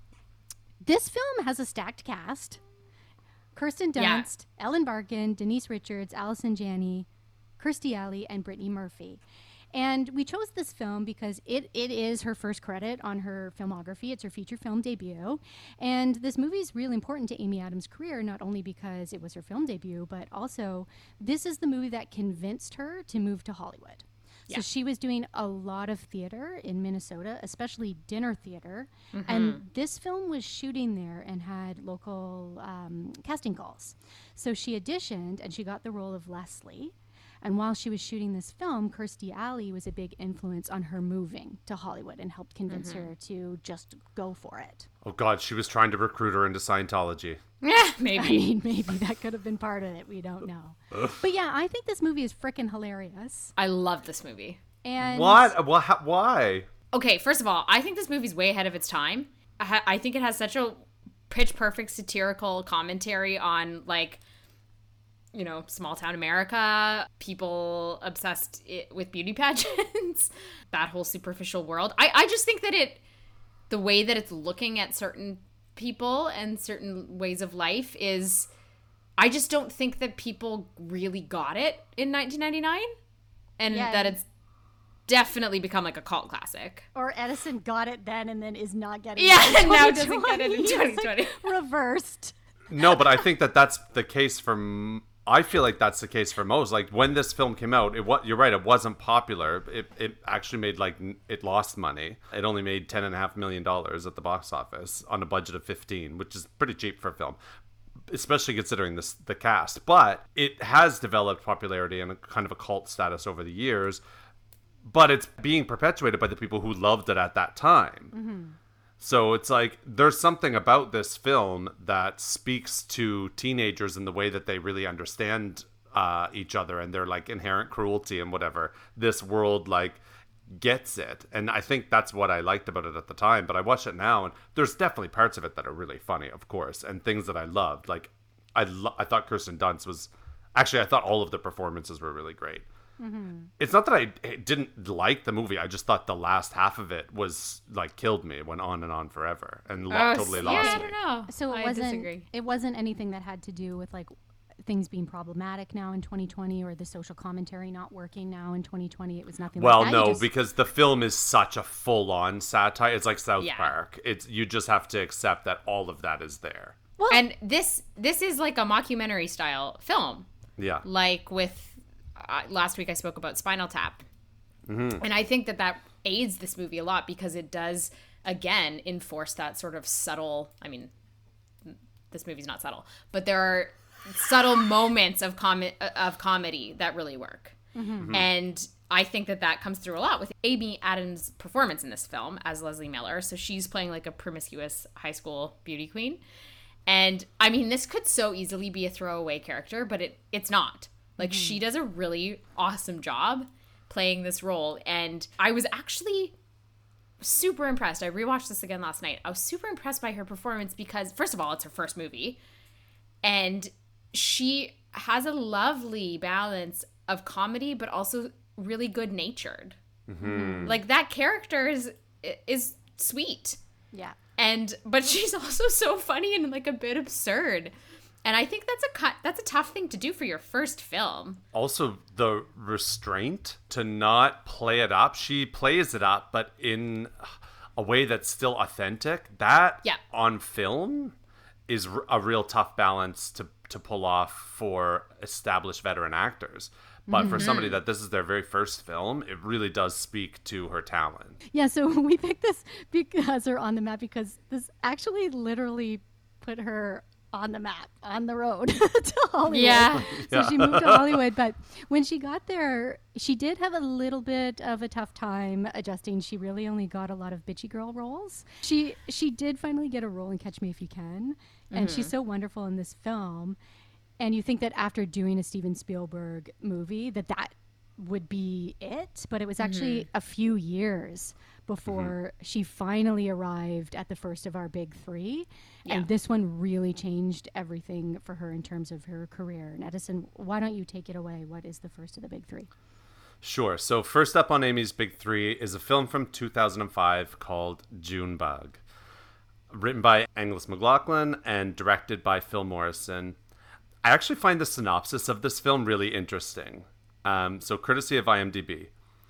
this film has a stacked cast. Kirsten Yeah. Dunst, Ellen Barkin, Denise Richards, Allison Janney, Kirstie Alley, and Brittany Murphy. And we chose this film because it, it is her first credit on her filmography. It's her feature film debut. And this movie is really important to Amy Adams' career, not only because it was her film debut, but also this is the movie that convinced her to move to Hollywood. Yeah. So she was doing a lot of theater in Minnesota, especially dinner theater. And this film was shooting there and had local um, casting calls. So she auditioned and she got the role of Leslie. And while she was shooting this film, Kirstie Alley was a big influence on her moving to Hollywood and helped convince her to just go for it. Oh God, she was trying to recruit her into Scientology. Yeah, I maybe. mean, maybe that could have been part of it. We don't know. But yeah, I think this movie is freaking hilarious. I love this movie. And What? What? how- Why? Okay, first of all, I think this movie's way ahead of its time. I, ha- I think it has such a pitch perfect satirical commentary on, like, you know, small town America, people obsessed I- with beauty pageants, that whole superficial world. I, I just think that it, the way that it's looking at certain people and certain ways of life is, I just don't think that people really got it in nineteen ninety-nine, and Yeah. that it's definitely become like a cult classic. Or Edison got it then and then is not getting Yeah, it in and now twenty doesn't get it in twenty. twenty It's twenty. like reversed. No, but I think that that's the case for. m- I feel like that's the case for most. Like when this film came out, it what you're right. It wasn't popular. It it actually made like n- it lost money. It only made ten and a half million dollars at the box office on a budget of fifteen, which is pretty cheap for a film, especially considering this the cast. But it has developed popularity and a kind of a cult status over the years. But it's being perpetuated by the people who loved it at that time. So it's like there's something about this film that speaks to teenagers in the way that they really understand uh, each other and their like inherent cruelty and whatever. This world like gets it, and I think that's what I liked about it at the time. But I watch it now, and there's definitely parts of it that are really funny, of course, and things that I loved. Like I lo- I thought Kirsten Dunst was actually I thought all of the performances were really great. Mm-hmm. It's not that I didn't like the movie. I just thought the last half of it was like killed me. It went on and on forever and lo- Uh, totally yeah, lost I me. don't know. So it I wasn't. disagree. It wasn't anything that had to do with like things being problematic now in twenty twenty or the social commentary not working now in twenty twenty. It was nothing. Well, like that. You no, just- because the film is such a full-on satire. It's like South Yeah. Park. It's you just have to accept that all of that is there. And this this is like a mockumentary style film. Yeah. Like with uh, last week I spoke about Spinal Tap. Mm-hmm. And I think that that aids this movie a lot because it does, again, enforce that sort of subtle, I mean, this movie's not subtle, but there are subtle moments of com- of comedy that really work. Mm-hmm. And I think that that comes through a lot with Amy Adams' performance in this film as Leslie Miller. So she's playing like a promiscuous high school beauty queen. And I mean, this could so easily be a throwaway character, but it it's not. Like, mm-hmm. she does a really awesome job playing this role. And I was actually super impressed. I rewatched this again last night. I was super impressed by her performance because, first of all, it's her first movie. And she has a lovely balance of comedy, but also really good-natured. Mm-hmm. Like, that character is is sweet. Yeah. And but she's also so funny and like a bit absurd. And I think that's a cut that's a tough thing to do for your first film. Also, the restraint to not play it up. She plays it up, but in a way that's still authentic. That yeah. on film is a real tough balance to to pull off for established veteran actors. But mm-hmm. for somebody that this is their very first film, it really does speak to her talent. Yeah, so we picked this because her on the map because this actually literally put her on the map, on the road to Hollywood. Yeah. So yeah. she moved to Hollywood. But when she got there, she did have a little bit of a tough time adjusting. She really only got a lot of bitchy girl roles. She she did finally get a role in Catch Me If You Can. And mm-hmm. she's so wonderful in this film. And you think that after doing a Steven Spielberg movie that that would be it. But it was actually mm-hmm. a few years before mm-hmm. she finally arrived at the first of our big three. Yeah. And this one really changed everything for her in terms of her career. And Edison, why don't you take it away? What is the first of the big three? Sure. So first up on Amy's big three is a film from two thousand five called Junebug, written by Angus MacLachlan and directed by Phil Morrison. I actually find the synopsis of this film really interesting. Um, so courtesy of IMDb.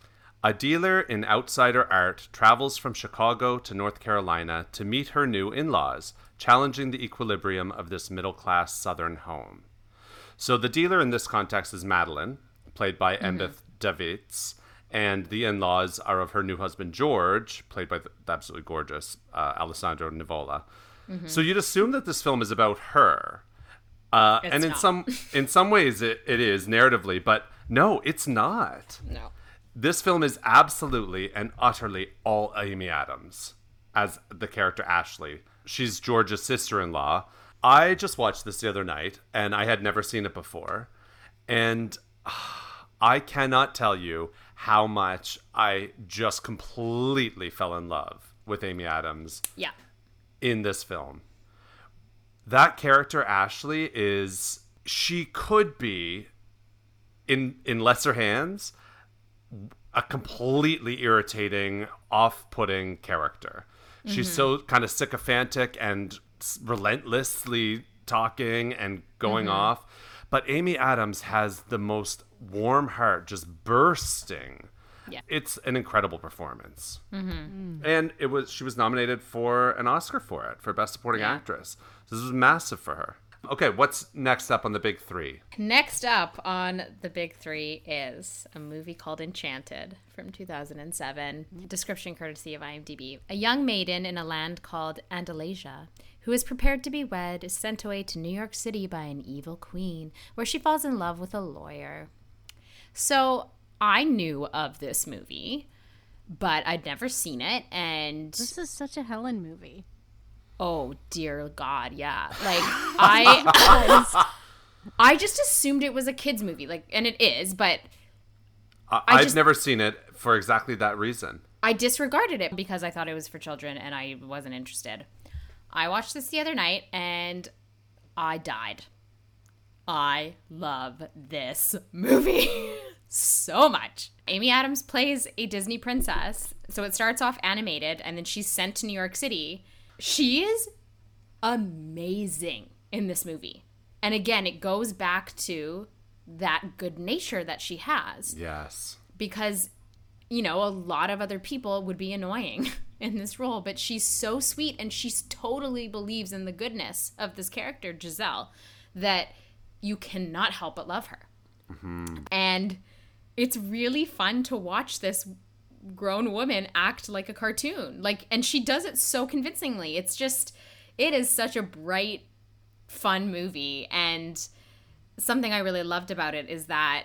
A dealer in outsider art travels from Chicago to North Carolina to meet her new in-laws, challenging the equilibrium of this middle-class Southern home. So the dealer in this context is Madeline, played by mm-hmm. Embeth Davids, and the in-laws are of her new husband, George, played by the absolutely gorgeous uh, Alessandro Nivola. Mm-hmm. So you'd assume that this film is about her. Uh, and in not. some in some ways it, it is narratively, but no, it's not. No. This film is absolutely and utterly all Amy Adams as the character Ashley. She's George's sister-in-law. I just watched this the other night, and I had never seen it before. And uh, I cannot tell you how much I just completely fell in love with Amy Adams yeah. in this film. That character, Ashley, is... She could be, in in lesser hands, a completely irritating, off-putting character. Mm-hmm. She's so kind of sycophantic and relentlessly talking and going mm-hmm. off. But Amy Adams has the most warm heart just bursting. Yeah. It's an incredible performance. Mm-hmm. Mm. And it was she was nominated for an Oscar for it, for Best Supporting yeah. Actress. So this was massive for her. Okay, what's next up on the big three? Next up on the big three is a movie called Enchanted from two thousand seven. Description courtesy of IMDb. A young maiden in a land called Andalasia, who is prepared to be wed, is sent away to New York City by an evil queen, where she falls in love with a lawyer. So I knew of this movie but I'd never seen it. And This is such a Helen movie. oh dear God, yeah. Like I, I just assumed it was a kids movie, like, and it is, but I- I I've just- never seen it for exactly that reason. I disregarded it because I thought it was for children and I wasn't interested. I watched this the other night and I died. I love this movie so much. Amy Adams plays a Disney princess. So it starts off animated and then she's sent to New York City. She is amazing in this movie. And again, it goes back to that good nature that she has. Yes. Because, you know, a lot of other people would be annoying in this role, but she's so sweet and she totally believes in the goodness of this character, Giselle, that you cannot help but love her. Mm-hmm. And it's really fun to watch this grown woman act like a cartoon. Like, and she does it so convincingly. It's just, it is such a bright, fun movie. And something I really loved about it is that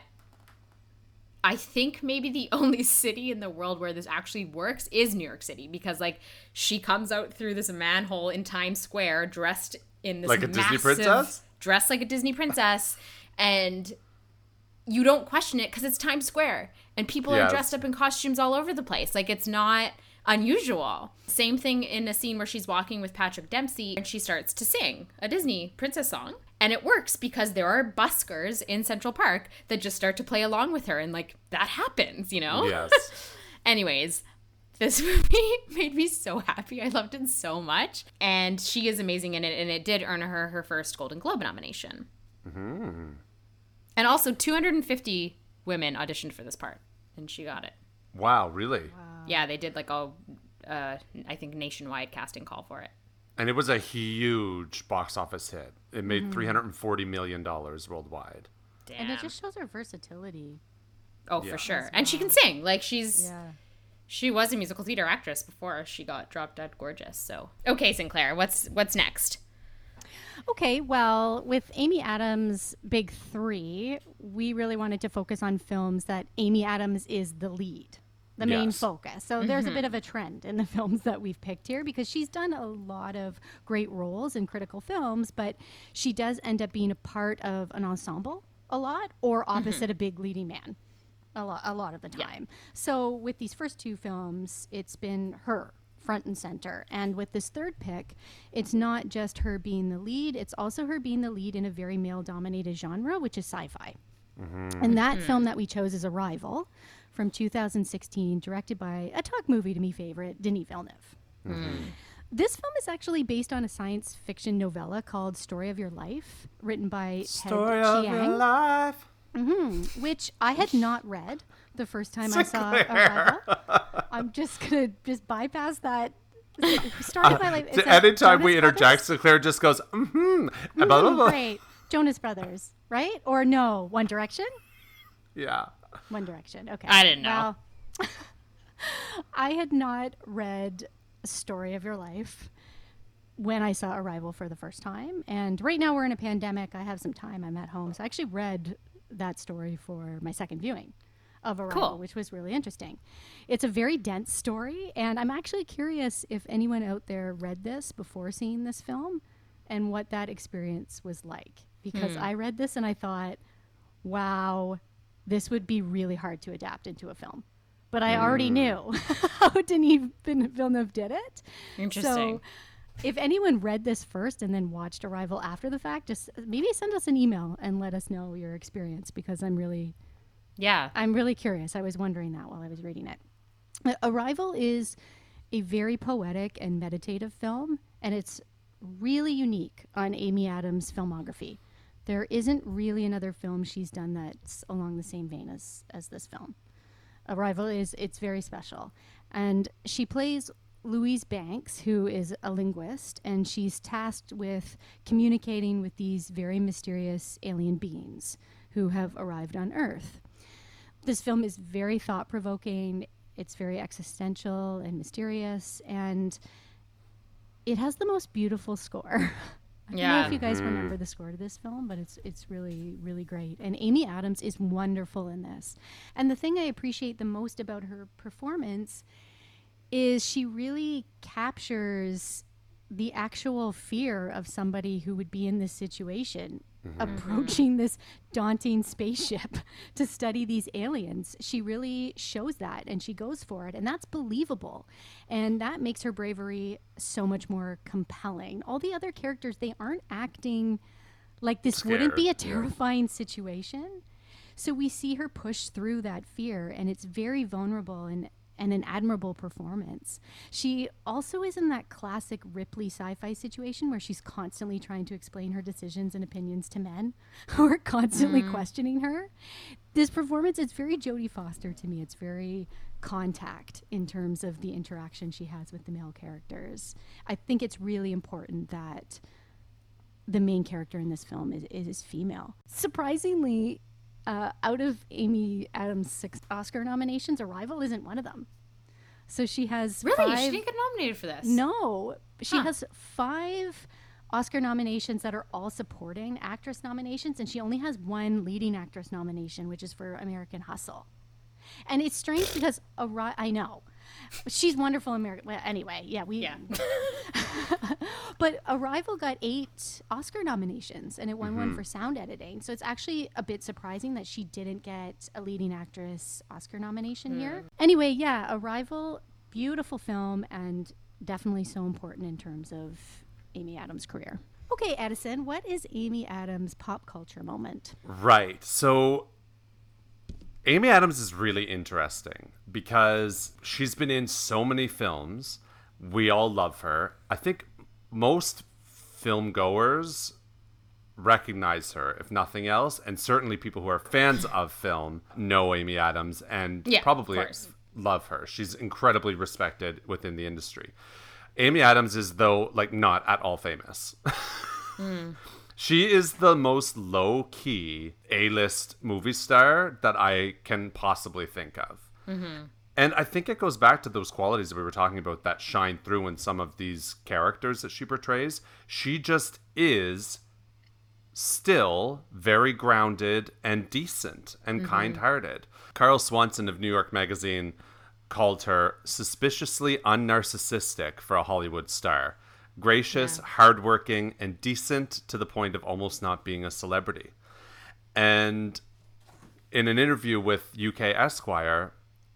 I think maybe the only city in the world where this actually works is New York City, because like she comes out through this manhole in Times Square dressed in this Like a Disney massive- princess? dressed like a Disney princess, and you don't question it because it's Times Square and people Yes. are dressed up in costumes all over the place. Like, it's not unusual. Same thing in a scene where she's walking with Patrick Dempsey and she starts to sing a Disney princess song. And it works because there are buskers in Central Park that just start to play along with her. And, like, that happens, you know? Yes. Anyways, this movie made me so happy. I loved it so much. And she is amazing in it. And it did earn her her first Golden Globe nomination. Mm-hmm. And also, two hundred fifty women auditioned for this part. And she got it. Wow, really? Wow. Yeah, they did, like, a, uh, I think, nationwide casting call for it. And it was a huge box office hit. It made Mm-hmm. three hundred forty million dollars worldwide. Damn. And it just shows her versatility. oh, Yeah. for sure. And she can sing. Like, she's... Yeah. She was a musical theater actress before she got Drop Dead Gorgeous. So, okay, Sinclair, what's what's next? Okay, well, with Amy Adams' big three, we really wanted to focus on films that Amy Adams is the lead, the main Yes. focus. So there's a bit of a trend in the films that we've picked here because she's done a lot of great roles in critical films, but she does end up being a part of an ensemble a lot or opposite a big leading man a lot, a lot of the time. So with these first two films, it's been her front and center. And with this third pick, it's not just her being the lead, it's also her being the lead in a very male-dominated genre, which is sci-fi. And that film that we chose is Arrival from two thousand sixteen, directed by a talk movie to me favorite, Denis Villeneuve. This film is actually based on a science fiction novella called Story of Your Life, written by Story Ted of Chiang. your life. hmm which I had not read the first time I saw Arrival. I'm just gonna just bypass that. Started by like So anytime we interject, Sinclair just goes, mm-hmm. blah, blah, blah. Great, Jonas Brothers, right? Or no, One Direction. Yeah. One Direction. Okay. I didn't know. Well, I had not read Story of Your Life when I saw Arrival for the first time, and right now we're in a pandemic. I have some time. I'm at home, so I actually read that story for my second viewing of Arrival, Cool. which was really interesting. It's a very dense story, and I'm actually curious if anyone out there read this before seeing this film and what that experience was like. Because I read this and I thought, wow, this would be really hard to adapt into a film. But I already knew how Denis Villeneuve did it. Interesting. So if anyone read this first and then watched Arrival after the fact, just maybe send us an email and let us know your experience, because I'm really Yeah. I'm really curious. I was wondering that while I was reading it. Uh, Arrival is a very poetic and meditative film, and it's really unique on Amy Adams' filmography. There isn't really another film she's done that's along the same vein as, as this film. Arrival is, it's very special. And she plays Louise Banks, who is a linguist, and she's tasked with communicating with these very mysterious alien beings who have arrived on Earth. This film is very thought-provoking. It's very existential and mysterious, and it has the most beautiful score I don't Yeah. know if you guys remember the score to this film, but it's it's really, really great. And Amy Adams is wonderful in this. And the thing I appreciate the most about her performance is she really captures the actual fear of somebody who would be in this situation, mm-hmm. approaching this daunting spaceship to study these aliens. She really shows that, and she goes for it, and that's believable. And that makes her bravery so much more compelling. All the other characters, they aren't acting like this Scared, wouldn't be a yeah. terrifying situation. So we see her push through that fear, and it's very vulnerable and and an admirable performance. She also is in that classic Ripley sci-fi situation where she's constantly trying to explain her decisions and opinions to men who are constantly mm. questioning her. This performance is very Jodie Foster to me. It's very Contact in terms of the interaction she has with the male characters. I think it's really important that the main character in this film is, is female. Surprisingly, Uh, out of Amy Adams' six Oscar nominations, Arrival isn't one of them. So she has Really? five... She didn't get nominated for this? No. She Huh. has five Oscar nominations that are all supporting actress nominations, and she only has one leading actress nomination, which is for American Hustle. And it's strange because Arri- I know. She's wonderful in American... Well, anyway, yeah, we... Yeah. But Arrival got eight Oscar nominations, and it won Mm-hmm. one for sound editing. So it's actually a bit surprising that she didn't get a leading actress Oscar nomination here. Anyway, yeah, Arrival, beautiful film, and definitely so important in terms of Amy Adams' career. Okay, Edison, what is Amy Adams' pop culture moment? Right. So Amy Adams is really interesting because she's been in so many films. We all love her. I think most film goers recognize her, if nothing else, and certainly people who are fans of film know Amy Adams and Yeah, probably of course. love her. She's incredibly respected within the industry. Amy Adams is, though, like, not at all famous. mm. She is the most low-key A-list movie star that I can possibly think of. Mm-hmm. And I think it goes back to those qualities that we were talking about that shine through in some of these characters that she portrays. She just is still very grounded and decent and mm-hmm. kind-hearted. Carl Swanson of New York Magazine called her suspiciously unnarcissistic for a Hollywood star. Gracious, yeah. hardworking, and decent to the point of almost not being a celebrity. And in an interview with U K Esquire,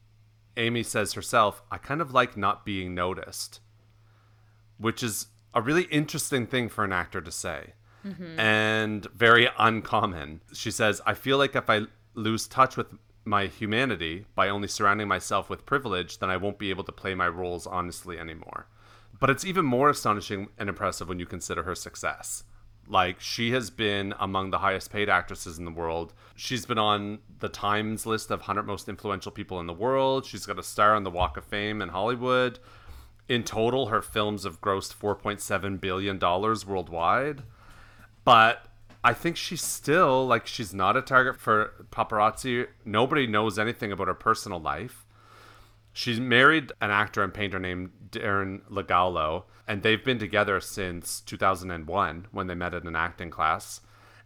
Amy says herself, I kind of like not being noticed, which is a really interesting thing for an actor to say mm-hmm. and very uncommon. She says, I feel like if I lose touch with my humanity by only surrounding myself with privilege, then I won't be able to play my roles honestly anymore. But it's even more astonishing and impressive when you consider her success. Like, she has been among the highest paid actresses in the world. She's been on the Times list of one hundred most influential people in the world. She's got a star on the Walk of Fame in Hollywood. In total, her films have grossed four point seven billion dollars worldwide. But I think she's still, like, she's not a target for paparazzi. Nobody knows anything about her personal life. She's married an actor and painter named Darren Lagallo, and they've been together since two thousand one when they met at an acting class.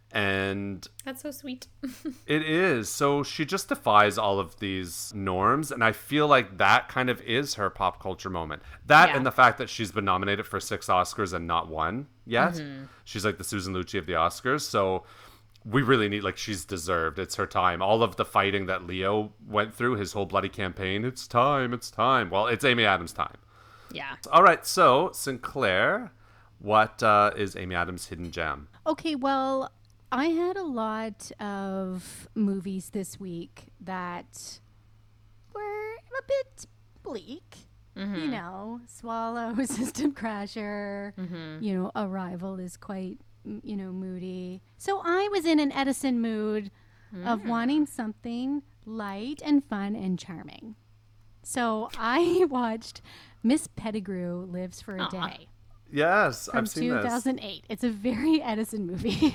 And that's so sweet. It is. So she just defies all of these norms, and I feel like that kind of is her pop culture moment. That yeah. and the fact that she's been nominated for six Oscars and not won yet. Mm-hmm. She's like the Susan Lucci of the Oscars. So we really need, like, she's deserved. It's her time. All of the fighting that Leo went through, his whole bloody campaign, it's time, it's time. Well, it's Amy Adams' time. Yeah. All right, so Sinclair, what uh, is Amy Adams' hidden gem? Okay, well, I had a lot of movies this week that were a bit bleak. Mm-hmm. You know, Swallow, System Crasher, mm-hmm. you know, Arrival is quite, you know, moody. So I was in an Edison mood mm. of wanting something light and fun and charming. So I watched Miss Pettigrew Lives for a uh-huh. Day. Yes, from I've seen two thousand eight. This. It's a very Edison movie.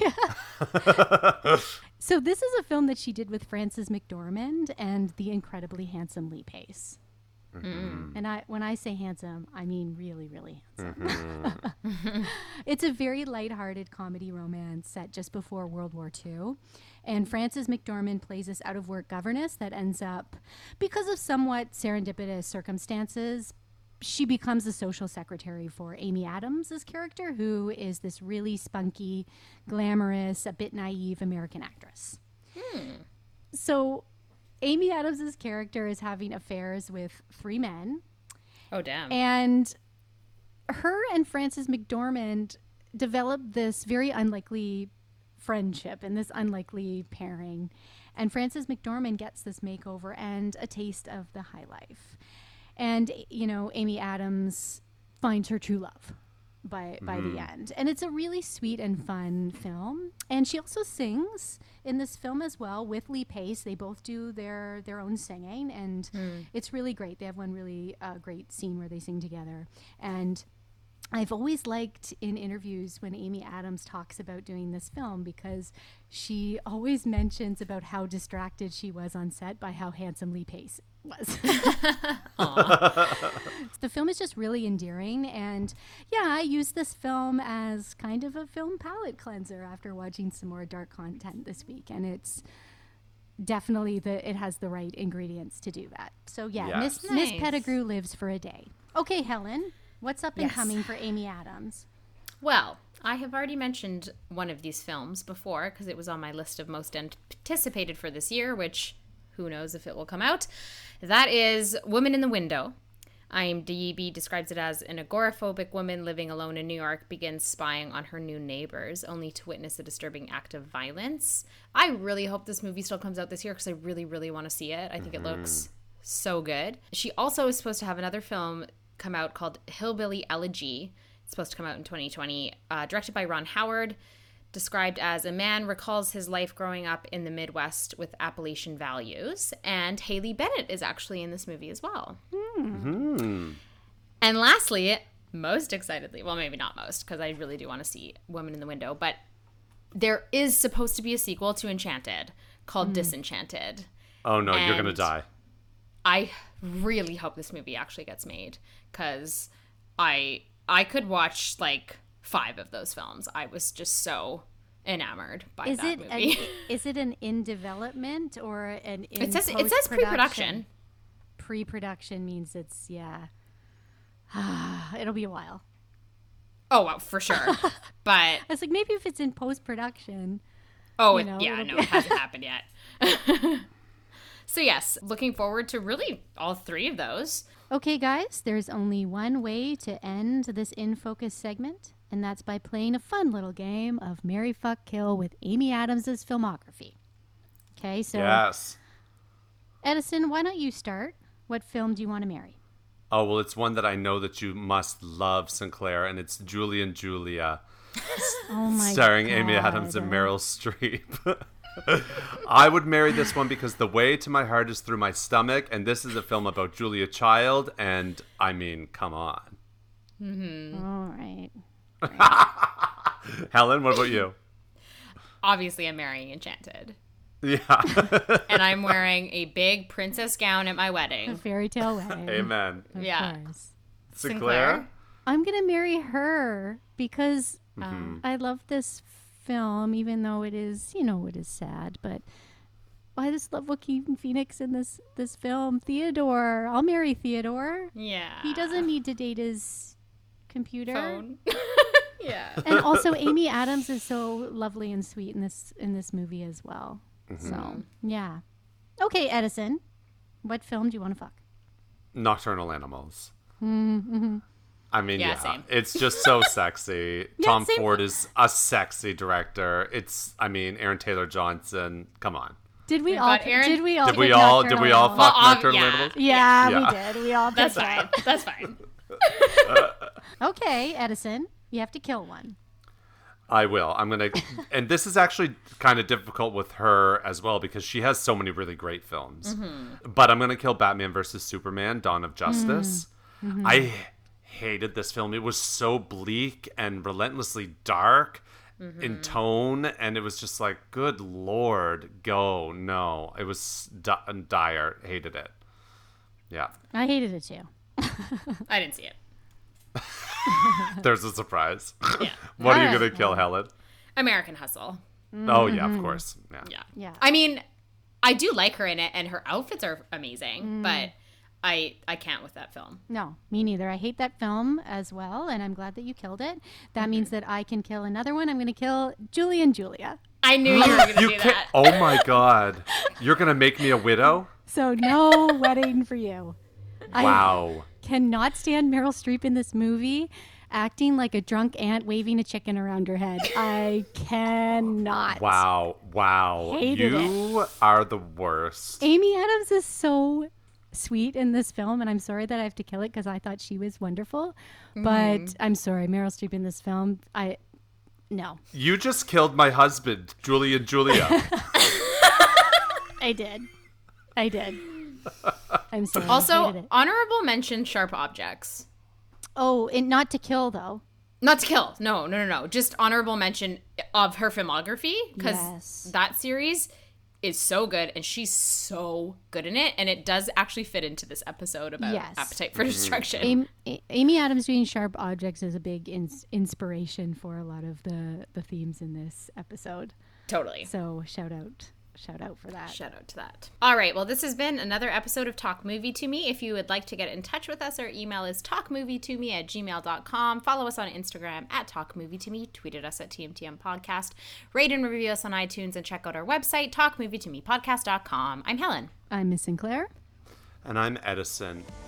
So this is a film that she did with Frances McDormand and the incredibly handsome Lee Pace. Mm-hmm. And I, when I say handsome, I mean really, really handsome. Mm-hmm. It's a very lighthearted comedy romance set just before World War Two. And Frances McDormand plays this out-of-work governess that ends up, because of somewhat serendipitous circumstances, she becomes the social secretary for Amy Adams' character, who is this really spunky, glamorous, a bit naive American actress. Hmm. So Amy Adams' character is having affairs with three men. Oh, damn. And her and Frances McDormand developed this very unlikely friendship and this unlikely pairing. And Frances McDormand gets this makeover and a taste of the high life. And, you know, Amy Adams finds her true love by by mm. the end. And it's a really sweet and fun film. And she also sings in this film as well with Lee Pace. They both do their, their own singing, and mm. it's really great. They have one really uh, great scene where they sing together. And I've always liked in interviews when Amy Adams talks about doing this film, because she always mentions about how distracted she was on set by how handsome Lee Pace was. The film is just really endearing, and yeah, I used this film as kind of a film palate cleanser after watching some more dark content this week, and it's definitely the it has the right ingredients to do that. So yeah, yes. Miss Nice. Miss Pettigrew lives for a day. Okay, Helen, what's up and Yes. coming for Amy Adams? Well, I have already mentioned one of these films before because it was on my list of most anticipated for this year, which who knows if it will come out. That is Woman in the Window. IMDb describes it as an agoraphobic woman living alone in New York begins spying on her new neighbors, only to witness a disturbing act of violence. I really hope this movie still comes out this year because I really, really want to see it. I think mm-hmm. it looks so good. She also is supposed to have another film come out called Hillbilly Elegy. It's supposed to come out in twenty twenty, uh, directed by Ron Howard, described as a man recalls his life growing up in the Midwest with Appalachian values. And Haley Bennett is actually in this movie as well. Mm-hmm. And lastly, most excitedly, well, maybe not most, because I really do want to see Woman in the Window, but there is supposed to be a sequel to Enchanted called mm. Disenchanted. Oh, no, and you're going to die. I really hope this movie actually gets made, because I I could watch, like, five of those films. I was just so enamored by is that it movie. An, is it an in development or an in It says it says pre-production. Pre-production means it's yeah. It'll be a while. Oh, well, for sure. But I was like, maybe if it's in post-production. Oh, you it, know, yeah, no, it hasn't happened yet. So yes, looking forward to really all three of those. Okay, guys, there's only one way to end this In Focus segment, and that's by playing a fun little game of Marry, Fuck, Kill with Amy Adams' filmography. Okay, so yes. Edison, why don't you start? What film do you want to marry? Oh, well, it's one that I know that you must love, Sinclair, and it's Julie and Julia, oh my starring God. Amy Adams and Meryl Streep. I would marry this one because the way to my heart is through my stomach, and this is a film about Julia Child, and I mean, come on. Mm-hmm. All right. right. Helen, what about you? Obviously, I'm marrying Enchanted. Yeah. And I'm wearing a big princess gown at my wedding. A fairy tale wedding. Amen. Of yeah. course. Sinclair? I'm going to marry her because um, I love this film, even though it is, you know, it is sad, but I just love Joaquin Phoenix in this this film. Theodore. I'll marry Theodore. Yeah. He doesn't need to date his computer. Phone. Yeah. And also Amy Adams is so lovely and sweet in this in this movie as well. Mm-hmm. So, yeah. Okay, Edison. What film do you want to fuck? Nocturnal Animals. Mm-hmm. I mean, yeah, yeah, same. It's just so sexy. Yeah, Tom same. Ford is a sexy director. It's, I mean, Aaron Taylor Johnson. Come on. Did we We've all? got Aaron- Did we all? Did we pick all? Nocturnal Did we all Animals? fuck Well, ob- Nocturnal yeah. Animals? Yeah, Yeah. we did. We all did. That's fine. That's fine. Okay, Edison, you have to kill one. I will. I'm gonna, and this is actually kind of difficult with her as well because she has so many really great films. Mm-hmm. But I'm gonna kill Batman versus Superman: Dawn of Justice. Mm-hmm. I hated this film. It was so bleak and relentlessly dark mm-hmm. in tone, and it was just like, good lord, go no. It was di- dire. Hated it. Yeah. I hated it too. I didn't see it. There's a surprise. Yeah. What are you Alright. going to kill, Helen? American Hustle. Oh, yeah, of course. Yeah. Yeah. Yeah. I mean, I do like her in it, and her outfits are amazing, Mm. but I I can't with that film. No, me neither. I hate that film as well, and I'm glad that you killed it. That means that I can kill another one. I'm going to kill Julie and Julia. I knew you were going to You do can't. that. Oh, my God. You're going to make me a widow? So no wedding for you. Wow. I cannot stand Meryl Streep in this movie acting like a drunk aunt waving a chicken around her head. I cannot. Wow. Wow. Hated you are the worst. Amy Adams is so sweet in this film, and I'm sorry that I have to kill it because I thought she was wonderful. But I'm sorry, Meryl Streep in this film, I no, You just killed my husband, Julie and Julia. I did, I did. I'm sorry. I Also, hated it. honorable mention Sharp Objects. Oh, and not to kill though. Not to kill. No, no, no, no. Just honorable mention of her filmography, because Yes. that series is so good, and she's so good in it, and it does actually fit into this episode about Yes. Appetite for Destruction. Amy, A- Amy Adams doing Sharp Objects is a big ins- inspiration for a lot of the the themes in this episode. Totally. So shout out, shout out for that. Shout out to that. All right. Well, this has been another episode of Talk Movie to Me. If you would like to get in touch with us, our email is talkmovietome at gmail dot com. Follow us on Instagram at talkmovietome. Tweet at us at T M T M Podcast. Rate and review us on iTunes and check out our website, talk movie to me podcast dot com. I'm Helen. I'm Miss Sinclair. And I'm Edison.